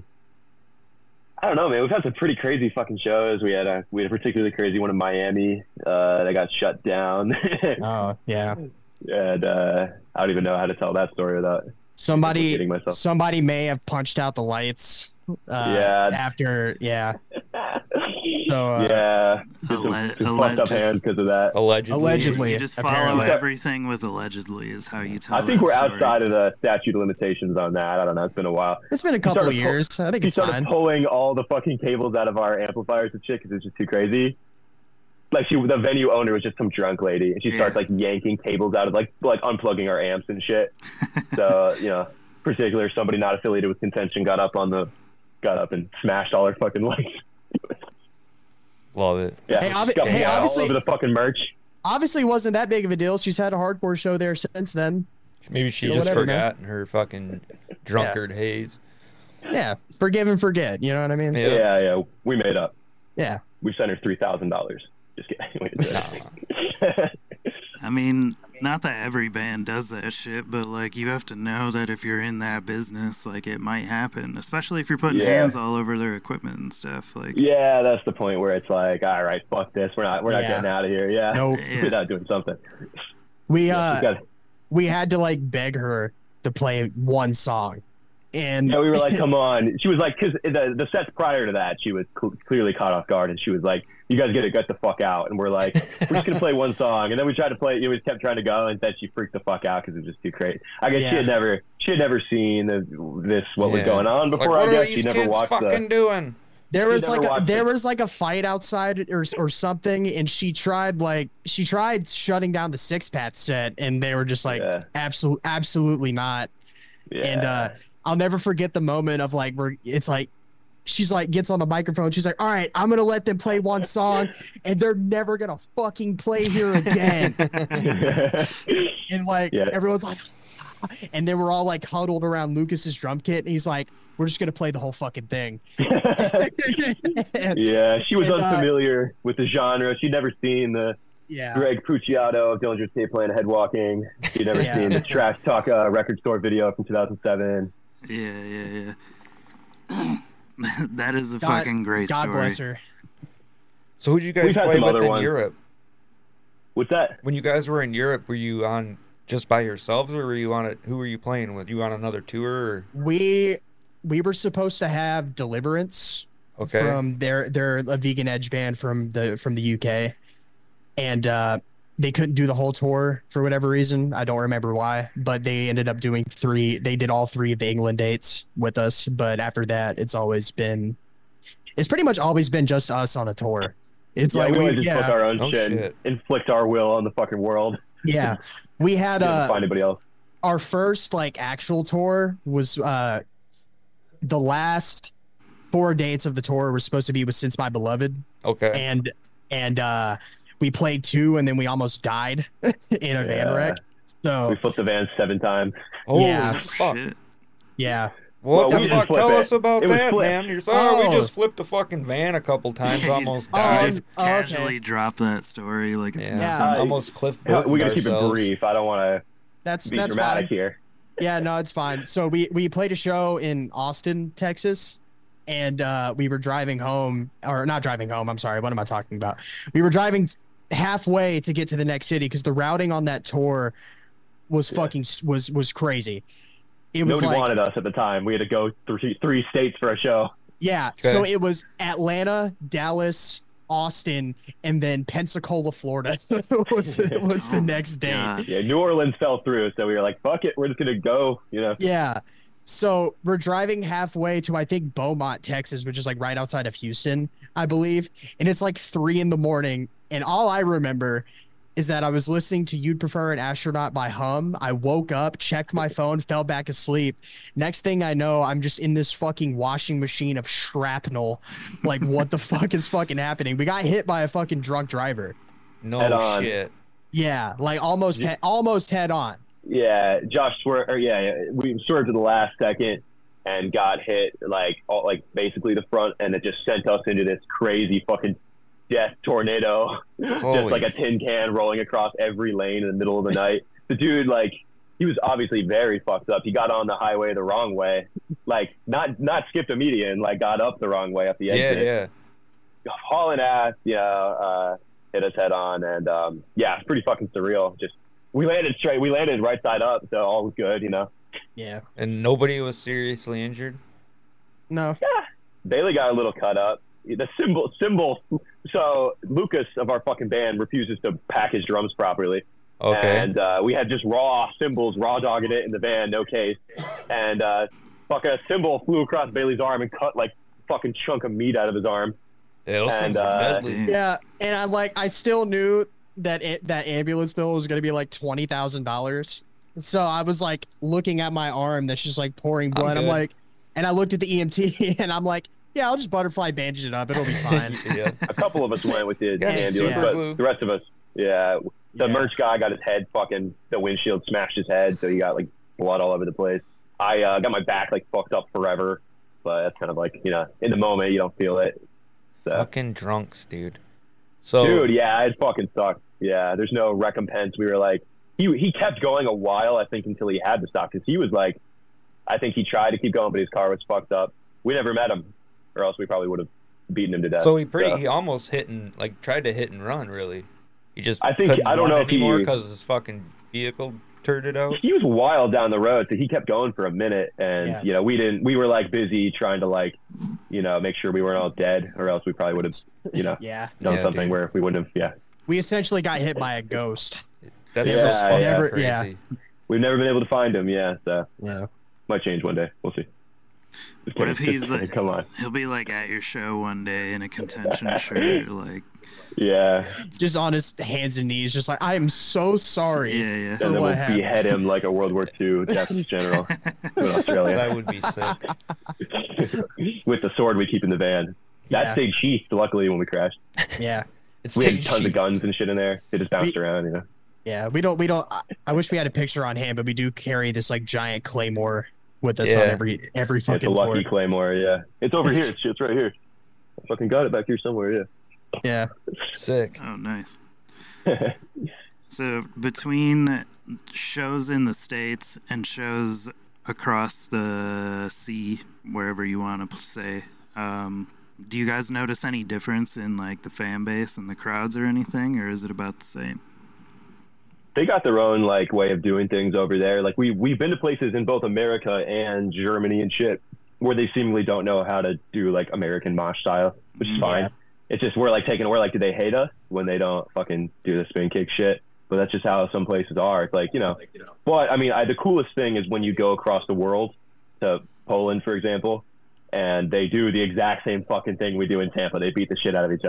I don't know, man. We've had some pretty crazy fucking shows. We had a we had a particularly crazy one in Miami uh, that got shut down, Oh yeah. and uh, I don't even know how to tell that story without Somebody implicating myself. somebody may have punched out the lights. Uh, Yeah. After yeah. So uh, yeah, just some, Alle- just fucked up alleged- hands because of that. Allegedly. Allegedly. You just follow apparently. everything with allegedly is how you tell I think that we're story. outside of the statute of limitations on that. I don't know. It's been a while. It's been a couple started of pull- years. I think He it's started fine. pulling all the fucking cables out of our amplifiers and shit because it's just too crazy. Like she, the venue owner was just some drunk lady, and she Yeah. starts like yanking cables out of like like unplugging our amps and shit. So you know, particular somebody not affiliated with Contention got up on the, got up and smashed all our fucking lights. Love it. Yeah, Hey, obvi- got hey, me out obviously- all over the fucking merch. Obviously wasn't that big of a deal. She's had a hardcore show there since then. Maybe she So just whatever, man. forgot in her fucking drunkard haze. Yeah. Forgive and forget. You know what I mean? Yeah. Yeah, yeah, we made up. Yeah. We sent her three thousand dollars. Just kidding. We didn't. I mean, not that every band does that shit, but like you have to know that if you're in that business, like it might happen, especially if you're putting Yeah. hands all over their equipment and stuff. Like, Yeah, that's the point where it's like, all right, fuck this. We're not, we're not Yeah. getting out of here. Yeah, No. we're not doing something. We Yeah, uh we got- we had to like beg her to play one song. And yeah, we were like, come on. She was like, because the the sets prior to that, she was cl- clearly caught off guard, and she was like, you guys get to get the fuck out. And we're like, we're just gonna play one song, and then we tried to play. You know, we kept trying to go, and then she freaked the fuck out because it was just too crazy. I guess Yeah. she had never, she had never seen the, this what was Yeah. going on It's like, before. what I are guess these she never kids watched fucking the. doing? there She was never like a, watched there it. was like a fight outside or or something, and she tried like she tried shutting down the six pack set, and they were just like Yeah. absolutely absolutely not. Yeah. And uh I'll never forget the moment of like where it's like she's like gets on the microphone, she's like, all right, I'm gonna let them play one song and they're never gonna fucking play here again. And like Yeah. everyone's like and then we're all like huddled around Lucas's drum kit and he's like, we're just gonna play the whole fucking thing. And- Yeah, she was And, uh, unfamiliar with the genre. She'd never seen the yeah. Greg Puciato of Dillinger Escape Plan Headwalking. She'd never Yeah. seen the Trash Talk uh, record store video from two thousand seven. yeah, yeah, yeah. That is a God- fucking great God story. bless her. So who'd you guys We've had play some with other in ones. Europe? What's that? When you guys were in Europe, were you on just by yourselves, or were you on it? Who were you playing with? You on another tour? Or? We we were supposed to have Deliverance Okay. from their they're a vegan edge band from the from the U K, and uh, they couldn't do the whole tour for whatever reason. I don't remember why, but they ended up doing three. They did all three of the England dates with us, but after that, it's always been it's pretty much always been just us on a tour. It's Yeah, like we we always just yeah book our own Oh, shit, shit. and inflict our will on the fucking world. Yeah, we had Didn't uh find anybody else. our first like actual tour was uh the last four dates of the tour were supposed to be with Since My Beloved, Okay. and and uh we played two and then we almost died in a van Yeah. wreck. So We flipped the van seven times. Holy Yeah. fuck. Shit. yeah, What Well, we the didn't fuck? flip Tell it. us about It was that, flipped. man. You're so, oh, we Oh. just flipped a fucking van a couple times, You- almost Oh, died. Just oh, okay. casually drop that story like it's Yeah, Yeah. nothing. almost Cliff Hell, Burton we gotta keep it ourselves. brief. I don't want to that's be that's dramatic fine. here. Yeah, no, it's fine. So we we played a show in Austin, Texas, and uh, we were driving home, or not driving home. I'm sorry. What am I talking about? We were driving halfway to get to the next city because the routing on that tour was Yeah. fucking was was crazy. It was Nobody like wanted us at the time. We had to go three three states for a show. yeah. Okay. So it was Atlanta, Dallas, Austin, and then Pensacola, Florida. was the, was the Oh, next date. God. Yeah, New Orleans fell through, so we were like, "Fuck it, we're just gonna go." You know. Yeah. So we're driving halfway to I think Beaumont, Texas, which is like right outside of Houston, I believe. And it's like three in the morning. And all I remember is that I was listening to You'd Prefer an Astronaut by Hum. I woke up, checked my phone, fell back asleep. Next thing I know, I'm just in this fucking washing machine of shrapnel. Like, what the fuck is fucking happening? We got hit by a fucking drunk driver. No Head on. shit. Yeah, like almost he- almost head on. Yeah, Josh swerved. Or yeah, yeah, we swerved to the last second and got hit like all, like basically the front, and it just sent us into this crazy fucking death tornado, Holy just like a tin can rolling across every lane in the middle of the night. The dude, like, he was obviously very fucked up. He got on the highway the wrong way, like not not skipped a median, like got up the wrong way up the Yeah, exit. yeah. Hauling ass, yeah, uh, hit us head on, and um, yeah, it's pretty fucking surreal. Just we landed straight, we landed right side up, so all was good, you know. Yeah. And nobody was seriously injured. No. Bailey got a little cut up. The cymbal, cymbal. So Lucas of our fucking band refuses to pack his drums properly, Okay. and uh, we had just raw cymbals, raw dogging it in the van, no case, and uh, fucking a cymbal flew across Bailey's arm and cut like fucking chunk of meat out of his arm. Yeah, those and, things are uh, deadly. Damn. Yeah, and I like I still knew that it, that ambulance bill was gonna be like twenty thousand dollars. So I was like looking at my arm that's just like pouring blood. I'm, good. like, and I looked at the E M T and I'm like, yeah, I'll just butterfly bandage it up. It'll be fine. Yeah. A couple of us went with the Yeah, ambulance, super but glue. the rest of us, yeah. The Yeah. merch guy got his head fucking, the windshield smashed his head, so he got like blood all over the place. I uh, got my back like fucked up forever, but that's kind of like, you know, in the moment you don't feel it. So. Fucking drunks, dude. So, Dude, yeah, it fucking sucked. Yeah, there's no recompense. We were like, he he kept going a while, I think, until he had to stop, because he was like, I think he tried to keep going, but his car was fucked up. We never met him, or else we probably would have beaten him to death. so he pretty, So, he almost hit and like tried to hit and run. Really, he just I think- couldn't I don't run know if he- anymore because his fucking vehicle turned out. he was wild down the road, so he kept going for a minute, and Yeah. you know, we didn't. We were like busy trying to like, you know, make sure we weren't all dead, or else we probably would have, you know, Yeah, done Yeah, something dude. where we wouldn't have. Yeah, we essentially got hit by a ghost. That's Yeah, just fucking Never- crazy. yeah. we've never been able to find him. Yeah, so Yeah, might change one day. We'll see. Just What kidding. if he's Just kidding. like, come on? he'll be like at your show one day in a contention shirt, like, Yeah, just on his hands and knees, just like I am so sorry. yeah, yeah. For and then what we'll happened. behead him like a World War Two death general in Australia That would be sick. with the sword we keep in the van. That Yeah. stayed sheathed, luckily, when we crashed. Yeah, It's We had taking tons sheets. of guns and shit in there. They just bounced We- around, you know. yeah. We don't. We don't. I, I wish we had a picture on hand, but we do carry this like giant claymore with us Yeah. on every every It's a fucking lucky tour. claymore, yeah. It's over here. It's, it's right here. I fucking got it back here somewhere, yeah. Yeah. Sick. Oh, nice. So between shows in the States and shows across the sea, wherever you want to say, um, do you guys notice any difference in like the fan base and the crowds or anything, or is it about the same? They got their own like way of doing things over there. Like we we've been to places in both America and Germany and shit where they seemingly don't know how to do like American mosh style, which is Mm, fine. yeah. It's just we're like taking we're like, do they hate us when they don't fucking do the spin kick shit? But that's just how some places are. It's like, you know. But I mean, I, the coolest thing is when you go across the world to Poland, for example, and they do the exact same fucking thing we do in Tampa. They beat the shit out of each other.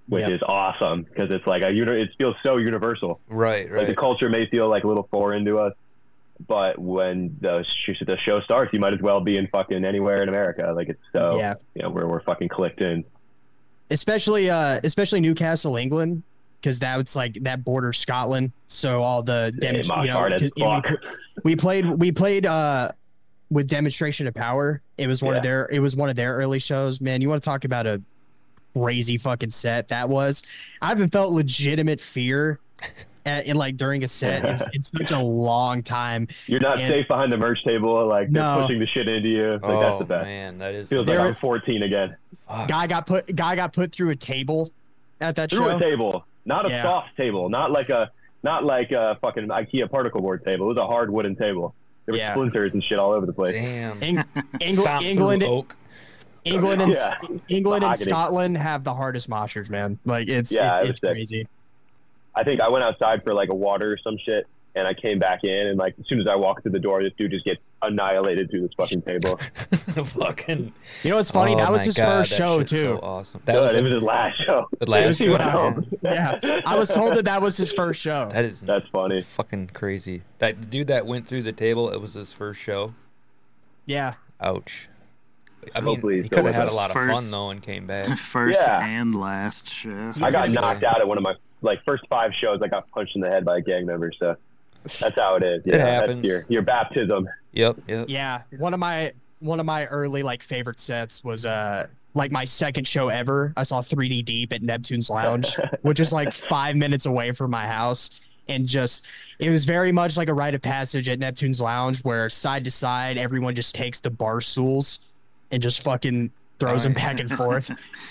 which Yep. is awesome because it's like a uni- it feels so universal. Right, Like the right. culture may feel like a little foreign to us, but when the sh- the show starts, you might as well be in fucking anywhere in America. Like it's so Yeah. you know we're we're fucking clicked in. especially uh especially Newcastle, England, because that's like that borders Scotland. So all the Hey, demonst- mosh you know, hard as 'cause- and fuck. we, we played we played uh with Demonstration of Power. It was one of Yeah. their it was one of their early shows. Man, you want to talk about a crazy fucking set that was. I haven't felt legitimate fear at, in like during a set in, in such a long time. You're not And- safe behind the merch table, like they're No. pushing the shit into you. Like Oh that's the best. man, that is. Feels the like There- I'm fourteen again. fuck. Guy got put guy got put through a table at that Through show. a table, not a Yeah. soft table, not like a not like a fucking IKEA particle board table. It was a hard wooden table. There were Yeah. splinters and shit all over the place. Damn. Eng- Engl- Stomp through England oak. England and Yeah. England and Mahogany. Scotland have the hardest moshers, man. Like it's Yeah, it it, was it's sick. crazy. I think I went outside for like a water or some shit, and I came back in, and like as soon as I walked through the door, this dude just gets annihilated through this fucking table. Fucking. You know what's funny? Oh that was my his God, first that show shit's too. So awesome. That Good, was it the, was his last show. the last He show. went yeah. home. Yeah, I was told that that was his first show. That is That's funny. fucking crazy. That dude that went through the table, it was his first show. Yeah, Ouch. I mean, Hopefully he he's still could have with had a us. lot of fun First- though and came back. First Yeah. and last show. I got gonna knocked say. out at one of my like first five shows. I got punched in the head by a gang member. So that's how it is. It Yeah, happens. That's your your baptism. Yep, yep. yeah. One of my one of my early like favorite sets was uh like my second show ever. I saw three D Deep at Neptune's Lounge, which is like five minutes away from my house. And just, it was very much like a rite of passage at Neptune's Lounge where side to side, everyone just takes the bar stools and just fucking throws them Alright. back and forth.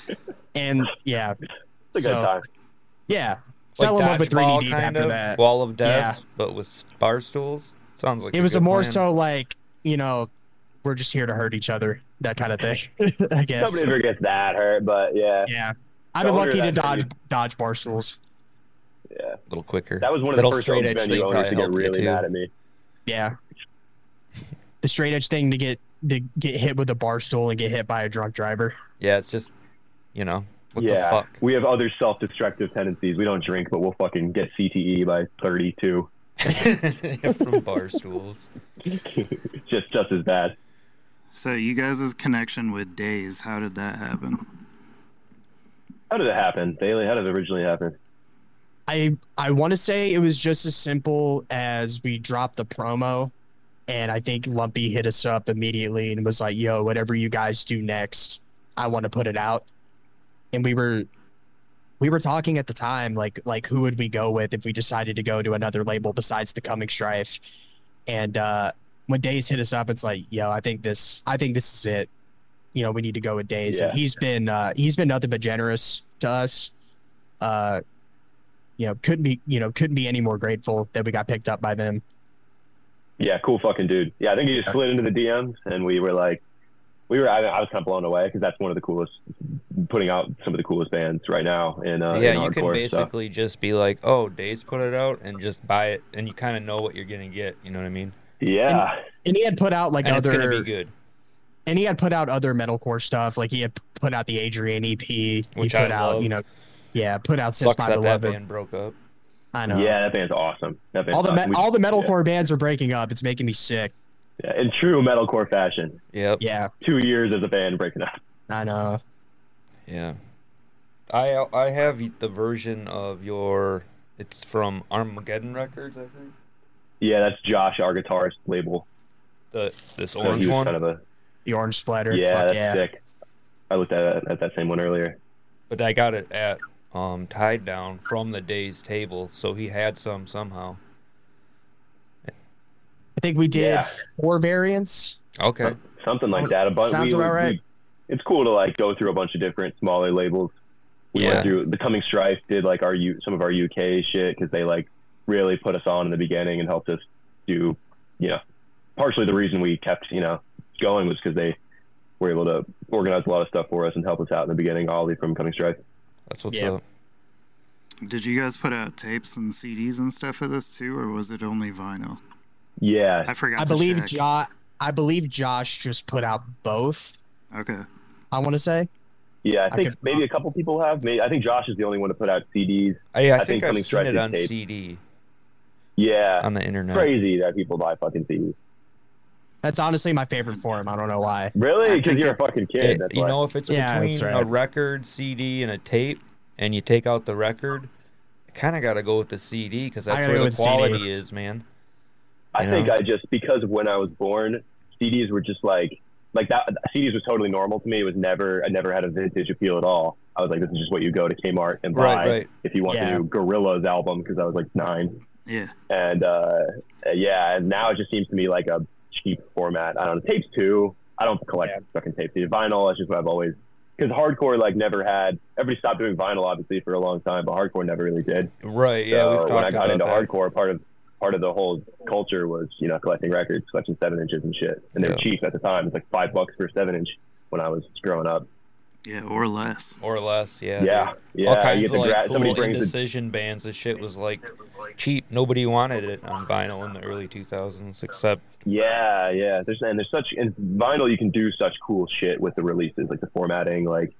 And yeah, It's a So, good time. yeah. Like Fell in love with three D dodgeball Deep kind after of, that. Wall of Death, Yeah. but with bar stools. Sounds like It was a good more plan. so like, you know, we're just here to hurt each other, that kind of thing, I guess. Nobody ever gets that hurt, but yeah, Yeah. I've been The owner lucky to of that dodge venue- dodge bar stools. yeah. a little quicker. That was one of Little the first straight open edge venue thing owners probably to get helped you really too. mad at me. Yeah. The straight edge thing to get to get hit with a bar stool and get hit by a drunk driver. Yeah, it's just, you know, what yeah, the fuck? we have other self-destructive tendencies. We don't drink, but we'll fucking get C T E by thirty-two. From bar stools. just just as bad. So you guys' connection with Days, how did that happen? How did it happen, Bailey? How did it originally happen? I I want to say it was just as simple as we dropped the promo, and I think Lumpy hit us up immediately and was like, "Yo, whatever you guys do next, I want to put it out." And we were we were talking at the time, like like who would we go with if we decided to go to another label besides the Coming Strife? And uh, when Days hit us up, it's like, "Yo, I think this I think this is it. You know, we need to go with Days." Yeah. And he's been uh, he's been nothing but generous to us. Uh, you know, couldn't be, you know, couldn't be any more grateful that we got picked up by them. Yeah, cool fucking dude. Yeah, I think he just slid into the D Ms, and we were like, we were. I, I was kind of blown away because that's one of the coolest, putting out some of the coolest bands right now in uh, yeah, in you can hardcore, so. basically just be like, "Oh, Days put it out," and just buy it, and you kind of know what you're gonna get. You know what I mean? Yeah, And he had put out like And it's gonna other, be good. and he had put out other metalcore stuff. Like he had put out the Adrian E P. Which he put I out, love. you know, yeah, put out since Sucks five that that eleven. band broke up. I know. yeah, that band's awesome. That band's all the me- awesome. We- all the metalcore bands are breaking up. It's making me sick. yeah, in true metalcore fashion, Yep. Yeah, two years as a band breaking up. I know. Yeah. I I have the version of your. It's from Armageddon Records, I think. Yeah, that's Josh, our guitarist label. The this So orange he was one. kind of a The orange splatter. yeah, Fuck that's yeah. sick. I looked at at that same one earlier. But I got it at um Tied Down from the Days table, so he had some somehow. I think we did Yeah. four variants. Okay. Something like that. A bunch. Sounds we, about we- right. it's cool to like go through a bunch of different smaller labels. We Yeah. went through the Coming Strife did like our U, some of our U K shit because they like really put us on in the beginning and helped us do, you know, partially the reason we kept you know going was because they were able to organize a lot of stuff for us and help us out in the beginning. Ollie from Coming Strife. That's what's Yeah. up. Did you guys put out tapes and C Ds and stuff for this too, or was it only vinyl? Yeah, I forgot. I to believe check. Josh. I believe Josh just put out both. Okay. I want to say. Yeah, I I think could- maybe a couple people have. Maybe, I think Josh is the only one to put out C Ds. I, I, I think think, I've Coming seen it Stretch is on tape. C D Yeah, on the internet. crazy that people buy fucking C Ds. That's honestly my favorite form. I don't know why. Really? I Because think you're it- a fucking kid. It- that's you why. know, if it's Yeah, between that's a right. record, C D, and a tape, and you take out the record, I kind of got to go with the C D because I that's gotta where go the with C D. quality is, man. I you think know? I just because of when I was born, C Ds were just like like that. C Ds was totally normal to me. It was never I never had a vintage appeal at all. I was like, this is just what you go to Kmart and buy Right, right. if you want Yeah. the new Gorillaz album because I was like nine. Yeah. And uh, yeah, and now it just seems to me like a cheap format. I don't know. Tapes too. I don't collect Yeah. fucking tapes. The vinyl is just what I've always because hardcore like never had. Everybody stopped doing vinyl obviously for a long time, but hardcore never really did. Right, yeah, So we've talked when I got about into that. hardcore, part of part of the whole culture was you know collecting records, collecting seven inches and shit, and they were Yeah. cheap at the time. It's like five bucks for a seven inch when I was growing up. Yeah, or less. Or less, yeah. Yeah, dude. yeah. All you kinds get of the like gra- cool somebody brings the indecision bands. This shit was like cheap. Nobody wanted it on vinyl in the early two thousands except yeah, yeah. There's and there's such in vinyl you can do such cool shit with the releases, like the formatting. Like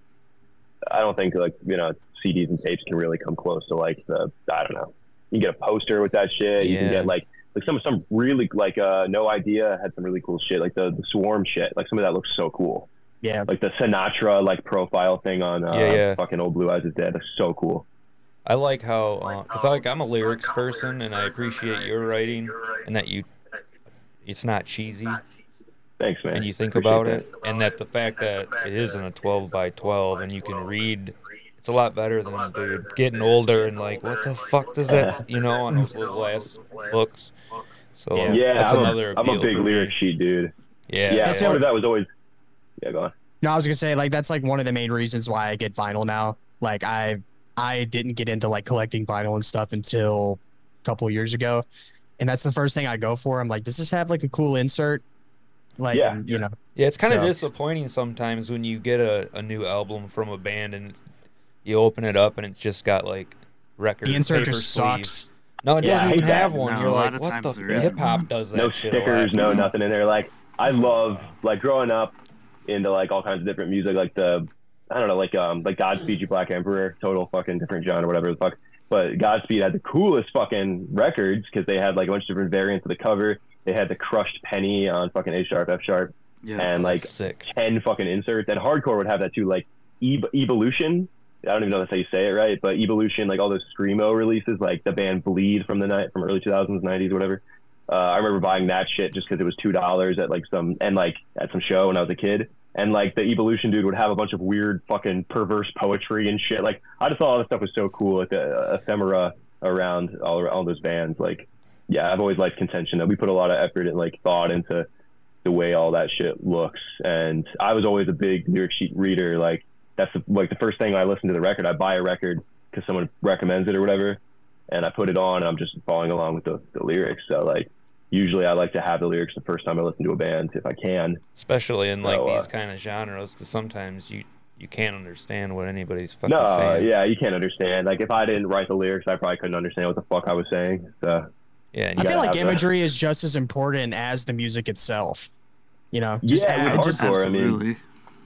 I don't think like you know C Ds and tapes can really come close to like the I don't know. You can get a poster with that shit. You can Yeah. get like like some some really like uh No Idea had some really cool shit. Like the, the Swarm shit. Like some of that looks so cool. Yeah. Like the Sinatra like profile thing on uh, Yeah, yeah. fucking Old Blue Eyes Is Dead. That's so cool. I like how, because like I'm a lyrics person and I appreciate your writing and that you, it's not cheesy Thanks, man. and you think Appreciate about that. it, and that the fact that it isn't a twelve by twelve and you can read, it's a lot better than dude getting older and like what the fuck does that, you know, on those little ass books. So Yeah. Yeah, that's I'm, another a, I'm a appeal big for me. lyric sheet dude. Yeah, Yeah, That's part the- of that was always. Yeah, go on. No, I was gonna say like that's like one of the main reasons why I get vinyl now. Like I I didn't get into like collecting vinyl and stuff until a couple years ago, and that's the first thing I go for. I'm like, does this have like a cool insert? Like, Yeah. and, you know, Yeah, it's kind of So- disappointing sometimes when you get a, a new album from a band and you open it up and it's just got like record the insert paper just sleeves. sucks. No, it Yeah, doesn't I even hate that. have one. No, You're a lot like, of what times the there isn't hip hop one. does that No shit a lot. stickers, no nothing in there. Like I love like growing up into like all kinds of different music, like the I don't know, like um like Godspeed You Black Emperor, total fucking different genre, whatever the fuck. But Godspeed had the coolest fucking records because they had like a bunch of different variants of the cover. They had the crushed penny on fucking A sharp, F sharp, Yeah. and like That's sick. ten fucking inserts. And hardcore would have that too, like Ev- Evolution. I don't even know if that's how you say it right, but Evolution, like all those screamo releases, like the band Bleed from the night from early two thousands, nineties, whatever. Uh, I remember buying that shit just because it was two dollars at like some and like at some show when I was a kid. And like the Evolution dude would have a bunch of weird fucking perverse poetry and shit. Like I just thought all this stuff was so cool. Like the uh, ephemera around all all those bands. Like yeah, I've always liked Contention. Though we put a lot of effort and like thought into the way all that shit looks. And I was always a big lyric sheet reader. Like that's the, like the first thing I listen to the record. I buy a record because someone recommends it or whatever, and I put it on and I'm just following along with the, the lyrics. So like usually I like to have the lyrics the first time I listen to a band if I can. Especially in like So, uh, these kind of genres, because sometimes you you can't understand what anybody's fucking No, saying. yeah, you can't understand. Like if I didn't write the lyrics, I probably couldn't understand what the fuck I was saying. So Yeah, and I you feel gotta like have the- imagery is just as important as the music itself. You know, just Yeah, add- with just- hardcore, I mean, Absolutely.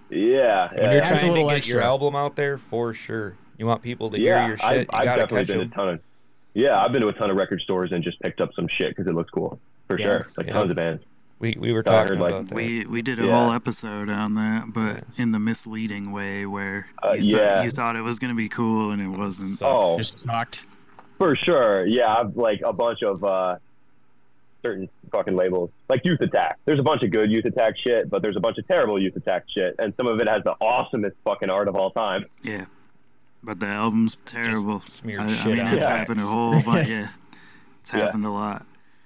yeah, when you're adds a trying to little get your extra. album out there, for sure, you want people to yeah, hear your shit. I've, you I've gotta definitely catch been to them. a ton of. Yeah, I've been to a ton of record stores and just picked up some shit because it looks cool for Yeah. sure. Like Yeah. tons of bands. We we were So I talking heard, like, about that. We we did a Yeah. whole episode on that, but in the misleading way where Uh, you, yeah. thought, you thought it was going to be cool and it wasn't. So- Oh, just talked. for sure. Yeah, I've like a bunch of uh, certain fucking labels, like Youth Attack. There's a bunch of good Youth Attack shit, but there's a bunch of terrible Youth Attack shit, and some of it has the awesomest fucking art of all time. Yeah, but the album's terrible. smeared I, I shit mean, on it's it. happened a whole bunch. Yeah, it's Yeah. happened a lot.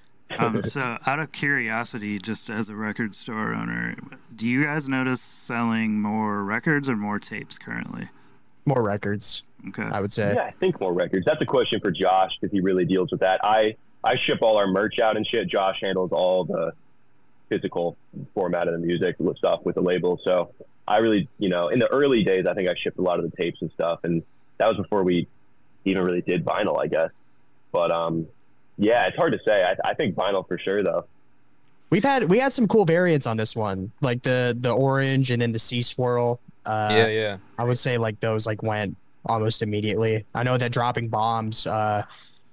Um, so, out of curiosity, just as a record store owner, do you guys notice selling more records or more tapes currently? More records, Okay. I would say. Yeah, I think more records. That's a question for Josh because he really deals with that. I I ship all our merch out and shit. Josh handles all the physical format of the music stuff with the label. So I really, you know, in the early days, I think I shipped a lot of the tapes and stuff, and that was before we even really did vinyl, I guess. But um, yeah, it's hard to say. I, I think vinyl for sure, though. We've had we had some cool variants on this one, like the the orange and then the sea swirl. Uh, yeah, yeah. I would say like those like went almost immediately. I know that Dropping Bombs, uh,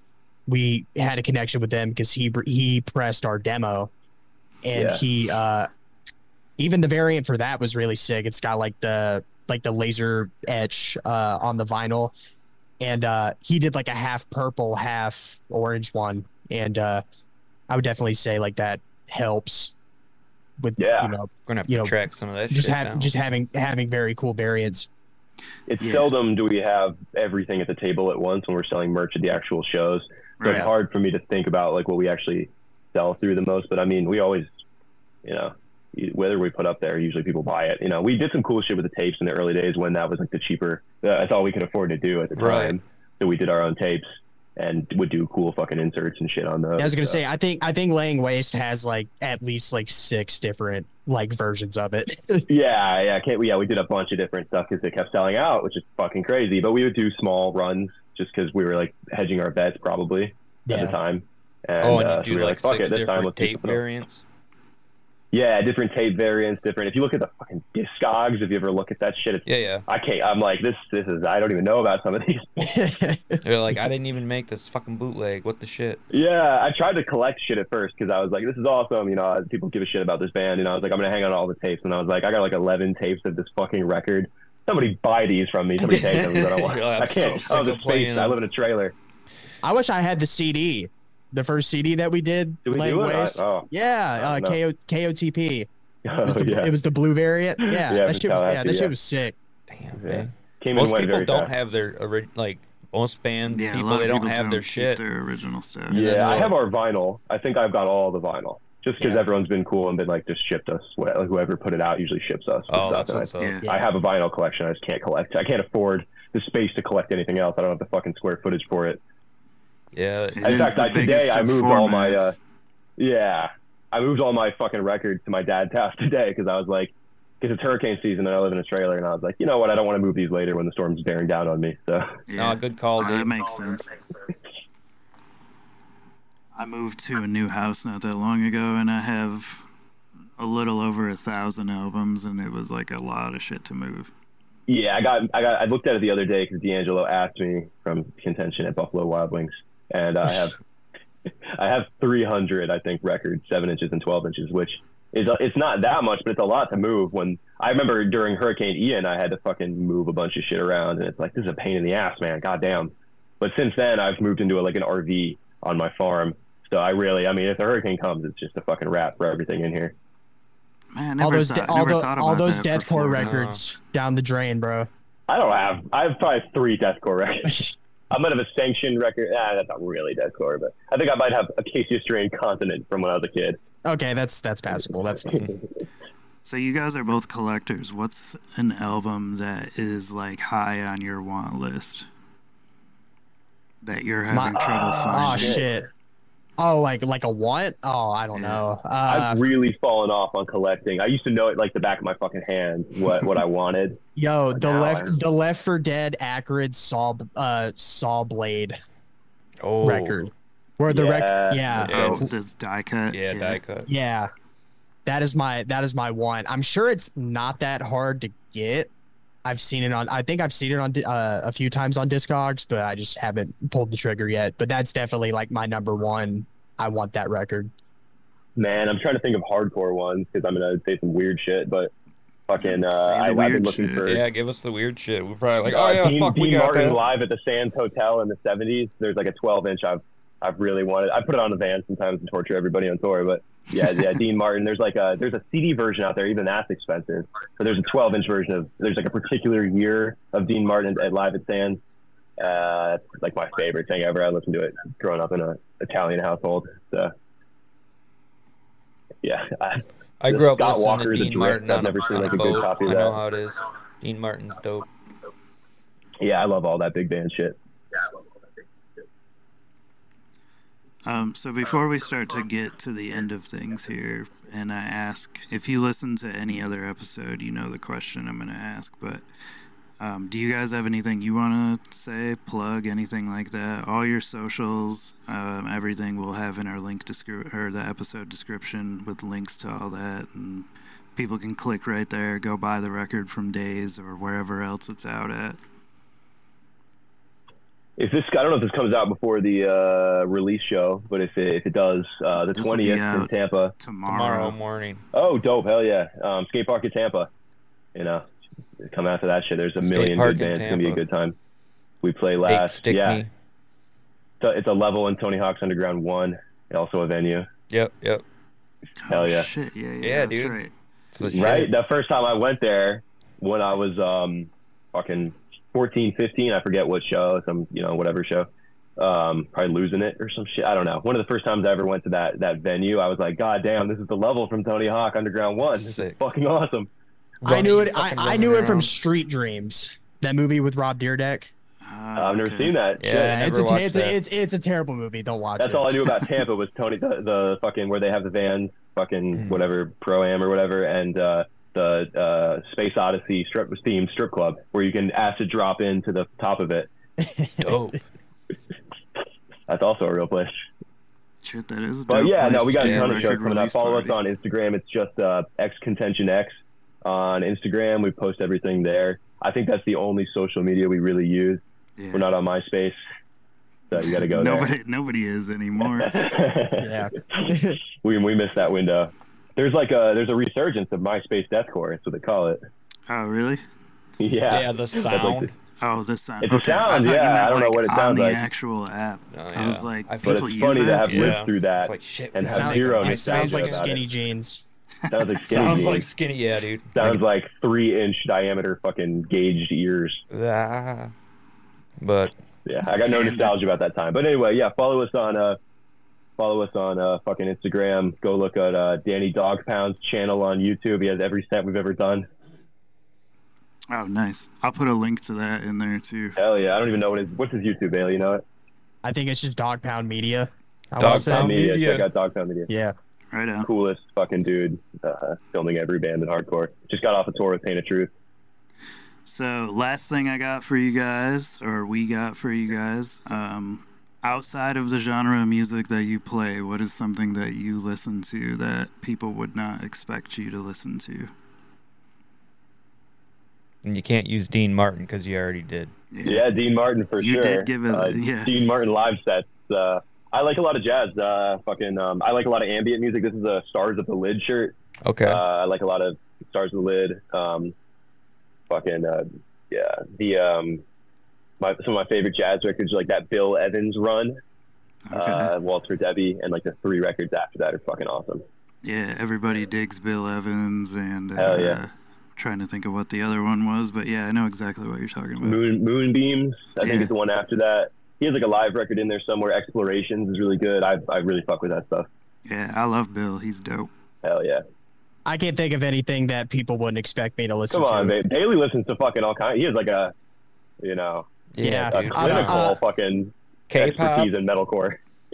we had a connection with them because he he pressed our demo, and Yeah. he uh, even the variant for that was really sick. It's got like the like the laser etch uh, on the vinyl, and uh, he did like a half purple, half orange one, and uh, I would definitely say like that helps with Yeah. you know We're gonna have You to know, track some of that just shit have down. just having having very cool variants. It's Yeah. seldom do we have everything at the table at once when we're selling merch at the actual shows. So Right. it's hard for me to think about like what we actually sell through the most. But I mean, we always, you know, whether we put up there, usually people buy it. You know, we did some cool shit with the tapes in the early days when that was like the cheaper. That's all we could afford to do at the Right. time. So we did our own tapes and would do cool fucking inserts and shit on those. I was gonna so. say, I think I think Laying Waste has like at least like six different like versions of it. Yeah, yeah, can't we? Yeah, we did a bunch of different stuff because it kept selling out, which is fucking crazy. But we would do small runs just because we were like hedging our bets probably at Yeah. the time. And, oh, and uh, you so do we were like fuck six it, this time different let's keep tape it up. variants. Yeah, different tape variants, different. If you look at the fucking Discogs, if you ever look at that shit, it's, Yeah, yeah. I can't. I'm like, this, this is. I don't even know about some of these. They're like, I didn't even make this fucking bootleg. What the shit? Yeah, I tried to collect shit at first because I was like, this is awesome. You know, people give a shit about this band. You know, I was like, I'm gonna hang on all the tapes, and I was like, I got like eleven tapes of this fucking record. Somebody buy these from me. Somebody take them. 'Cause I don't want. You're like, I'm I can't. so I don't sick have of the space. playing I them. live in a trailer. I wish I had the C D, the first C D that we did. Did we Laying do it? I- Waste. oh. Yeah, I uh, don't know. K O T P. It Oh, was the yeah. it was the blue variant. Yeah, Yeah, that shit was yeah, Tallahassee, that yeah. shit was sick. Damn, Yeah. man. Came Most and went people very don't fast. have their ori- like most bands. Yeah, a people lot they of don't people have their keep shit. their original stuff. And then Yeah, I we'll- have our vinyl. I think I've got all the vinyl. Just because Yeah. everyone's been cool and been like, just shipped us. Wh- Whoever put it out usually ships us. Oh, stuff, that's and what's up. Yeah. Yeah. I, I have a vinyl collection. I just can't collect. I can't afford the space to collect anything else. I don't have the fucking square footage for it. Yeah, It In is fact, the I- today biggest I of moved all my, uh, formats. Yeah, I moved all my fucking records to my dad's house today because I was like, because it's hurricane season and I live in a trailer, and I was like, you know what? I don't want to move these later when the storm's bearing down on me. So Yeah. no, good call, Uh, that dude. makes sense. I moved to a new house not that long ago, and I have a little over a thousand albums, and it was like a lot of shit to move. yeah, I got, I got, I looked at it the other day because D'Angelo asked me from Contention at Buffalo Wild Wings, and I have, I have three hundred, I think, records, seven inches and twelve inches, which is, it's not that much, but it's a lot to move. When I remember during Hurricane Ian, I had to fucking move a bunch of shit around, and it's like, this is a pain in the ass, man. Goddamn. But since then, I've moved into a, like an R V on my farm. So I really, I mean, if the hurricane comes, it's just a fucking wrap for everything in here. Man, I never All those thought, de- all, never the, thought all about those that for deathcore Florida. records down the drain, bro. I don't have, I have probably three deathcore records. I might have a sanctioned record. Ah, that's not really deathcore, but I think I might have a Acacia Strain Continent from when I was a kid. Okay, that's that's passable. That's fine. So you guys are both collectors. What's an album that is like high on your want list that you're having My- trouble Oh finding? shit. Oh, like like a what? Oh, I don't Yeah. know. Uh, I've really fallen off on collecting. I used to know it like the back of my fucking hand what what I wanted. yo, the now left I'm- the Left four Dead Acrid Saw uh Saw Blade Oh, record. Where the rec Yeah. yeah. Yeah, Oh, it's- that's die cut. Yeah, die cut. Yeah. That is my that is my one. I'm sure it's not that hard to get. I've seen it on I think I've seen it on uh, a few times on Discogs, but I just haven't pulled the trigger yet. But that's definitely like my number one. I want that record. Man, I'm trying to think of hardcore ones because I'm gonna say some weird shit, but fucking uh, Say the I, I've weird been looking shit. for. Yeah, give us the weird shit. We're probably like, Uh, oh yeah, Dean, fuck, we Dean got Martin that. live at the Sands Hotel in the seventies. There's like a twelve inch I've I've really wanted. I put it on the van sometimes to torture everybody on tour, but yeah, yeah, Dean Martin. There's like a there's a C D version out there, even that's expensive. So there's a twelve inch version of there's like a particular year of Dean Martin at live at Sands. Uh, that's like my favorite thing ever. I listened to it growing up in an Italian household. So yeah, I, I the grew up Scott listening Walker, to the Dean Drift, Martin I've on never a, seen, on like, a a good boat. copy of I know that. how it is. Dean Martin's dope. yeah, I love all that big band shit. Um, so before we start to get to the end of things here, and I ask, if you listen to any other episode, you know the question I'm going to ask, but um, do you guys have anything you want to say, plug, anything like that? All your socials, um, everything we'll have in our link descri- or the episode description with links to all that, and people can click right there, go buy the record from Days or wherever else it's out at. If this, I don't know if this comes out before the uh, release show, but if it, if it does, uh, the This will twentieth be out in Tampa. Tomorrow. Tomorrow morning. Oh, dope! Hell yeah! Um, skate park in Tampa. You know, come after that shit. There's a Skate million park good in bands. It's gonna be a Tampa. good time. We play Eight last. stick yeah, me. So it's a level in Tony Hawk's Underground One, also a venue. Yep, yep. Hell Oh, yeah. shit. Yeah, yeah, Yeah, that's dude. right. It's the Right? shit. The first time I went there, when I was um fucking fourteen, fifteen, I forget what show, some you know whatever show. Um, probably Losing It or some shit. I don't know. One of the first times I ever went to that that venue, I was like, God damn, this is the level from Tony Hawk Underground One. This Sick. is fucking awesome. I knew Running, it. I, fucking I running knew it from around. Street Dreams, that movie with Rob Dyrdek. Ah, I've never okay. seen that. Yeah, Shit. I it's never a, watched it's, that. a, it's it's a terrible movie. Don't watch That's it. all I knew about Tampa was Tony the, the fucking where they have the vans, fucking whatever pro am or whatever, and uh, the uh, Space Odyssey strip themed strip club where you can acid drop into the top of it. Dope. That's also a real place. Shit, that is a But dope yeah, no, place we got to a do ton of record shows coming up. release Follow party. us on Instagram. It's just uh, X Contention X on Instagram. We post everything there. I think that's the only social media we really use. Yeah. We're not on MySpace, so you got to go nobody, Nobody is anymore. there. Yeah. we we missed that window. There's like a there's a resurgence of MySpace deathcore. That's what they call it. Oh, really? Yeah. Yeah, the That's like sound. Oh, the sound. It's a okay. I sound, thought you yeah. meant, I don't know like, what it on sounds the like. actual app. Oh, I was yeah. like, I people feel- But it's use funny to that? have Yeah. lived through that. It's like shit. And we have sound zero like- It sounds like nostalgia about it. skinny jeans. Sounds like skinny Sounds jeans. like skinny, yeah, dude. Sounds like three inch diameter fucking gauged ears. Ah. But Yeah, I got no And- nostalgia about that time. But anyway, yeah, follow us on uh follow us on uh fucking Instagram. Go look at uh Danny Dog Pound's channel on YouTube. He has every set we've ever done. Oh, nice. I'll put a link to that in there too. Hell yeah. I don't even know what his what's his YouTube, Bailey, you know it? I think it's just Dog Pound Media. I Dog wanna say. Pound Media. Media. Check out Dog Pound Media. Yeah. Right on. Coolest fucking dude, uh, filming every band in hardcore. Just got off a tour with Pain of Truth. So, last thing I got for you guys, or we got for you guys, um, outside of the genre of music that you play, what is something that you listen to that people would not expect you to listen to? and you can't use Dean Martin because you already did. Yeah, Dean Martin for You sure. did give it- uh, yeah. Dean Martin live sets. Uh, I like a lot of jazz. Uh, fucking, um, I like a lot of ambient music. This is a Stars of the Lid shirt. Okay. Uh, I like a lot of Stars of the Lid. Um, fucking, uh, yeah. The um, my some of my favorite jazz records are like that Bill Evans run, Okay. uh, Waltz for Debbie, and like the three records after that are fucking awesome. Yeah, everybody digs Bill Evans, and uh, Hell yeah. trying to think of what the other one was, but yeah, I know exactly what you're talking about. Moon Moonbeams, I think Yeah. it's the one after that. He has like a live record in there somewhere. Explorations is really good. I I really fuck with that stuff. Yeah, I love Bill. He's dope. Hell yeah. I can't think of anything that people wouldn't expect me to listen Come to. on, Ba- Bailey listens to fucking all kinds. He has like a, you know, Yeah, a dude. I don't- clinical uh, fucking K-pop. expertise in metalcore.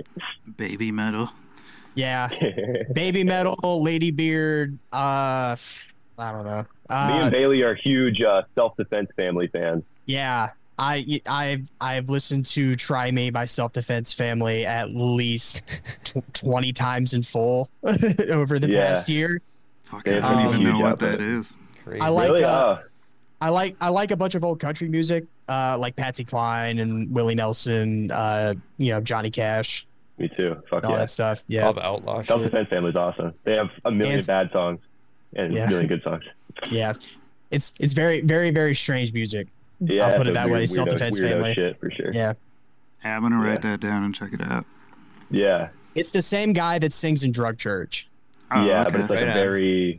Baby metal. Yeah. Baby Metal, Lady Beard, uh, I don't know. Me Uh, and Bailey are huge uh, self-defense family fans. yeah. I, I've, I've listened to Try Me by Self Defense Family at least tw- twenty times in full over the Yeah. past year. Fuck, Yeah, I it's don't a even huge know what output. that is. Crazy. I like, really? uh, Oh, I like I like a bunch of old country music, uh, like Patsy Cline and Willie Nelson, uh, you know, Johnny Cash, me too. Fuck and all yeah. that stuff. Yeah, all the outlaw shit. Self-defense family's awesome. They have a million And- bad songs and Yeah. a million good songs. yeah. It's it's very very very strange music. Yeah, I'll put it those that weird- way. weirdo- Self-defense weirdo family. shit for sure. Yeah, Yeah, I'm gonna write Yeah. that down and check it out. Yeah, it's the same guy that sings in Drug Church. Oh, yeah, okay. but it's like Right a on. very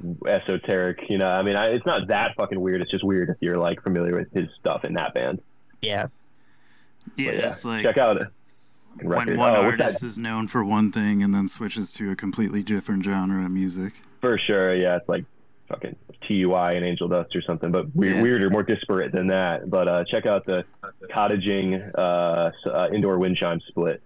esoteric. You know, I mean, I, it's not that fucking weird. It's just weird if you're like familiar with his stuff in that band. Yeah, yeah, But yeah, it's like check out it. when Record. one Oh, what's artist that? is known for one thing and then switches to a completely different genre of music. For sure, yeah, it's like fucking T U I and Angel Dust or something, but weird, Yeah. weirder, more disparate than that. But uh, check out the Cottaging uh, s- uh, Indoor Wind Chime split.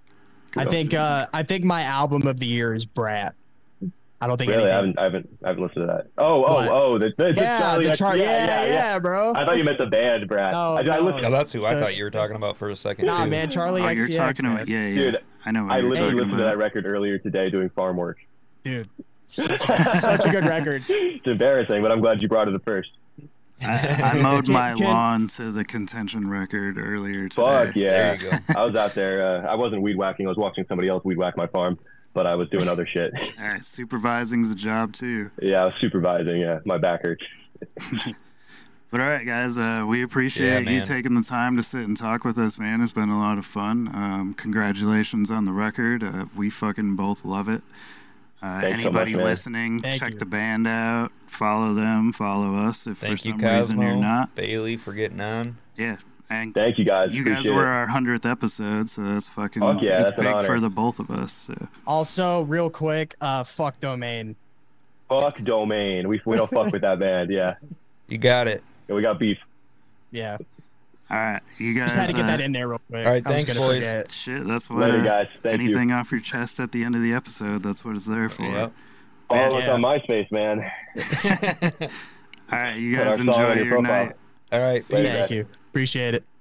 I think uh, I think my album of the year is Brat. I don't think Really, I anything. haven't, I haven't, I haven't listened to that. Oh, oh, What? oh, the, the, the Yeah, Charlie the X- char- yeah, yeah, yeah, bro. I thought you meant the band, Brad. No, I, I no. listened, Yeah, that's who I Uh, thought you were talking about for a second. Nah, too. man, Charlie Oh, X you're C X, talking man. about yeah, yeah. Dude, I know what I you're literally talking listened to about. that record earlier today doing farm work. dude. Such a, such a good record. It's embarrassing, but I'm glad you brought it up first. I, I mowed Can- my can- lawn to the Contention record earlier today. Fuck yeah. There you go. I was out there. Uh, I wasn't weed whacking. I was watching somebody else weed whack my farm, but I was doing other shit. All right, supervising's a job too. Yeah, I was supervising. Yeah, my back hurts. But all right, guys, uh, we Yeah, appreciate you man. taking the time to sit and talk with us, man. It's been a lot of fun. Um, congratulations on the record. Uh, we fucking both love it. Uh, Thanks so anybody much, man. listening, Thank check you. the band out. Follow them. Follow us if Thank for you, some reason you're Cosmo, not. Bailey, for getting on. Yeah, and Thank you guys. you guys Appreciate were it. our hundredth episode, so that's fucking. Fuck yeah, it's that's an big honor. for the both of us. So. Also, real quick, uh, fuck Domain. Fuck Domain. We we don't fuck with that band. Yeah, You got it. yeah we got beef. Yeah, All right, you guys. just had to get uh, that in there real quick. All right, I was thanks, gonna boys. forget. Shit, that's what. Later, uh, guys. Thank you. anything off your chest at the end of the episode, that's what it's there for. Yep. Follow us Yeah. on MySpace, man. All right, you Put our guys song enjoy on your your profile. night. All right. Later, Peace. Thank you. Appreciate it.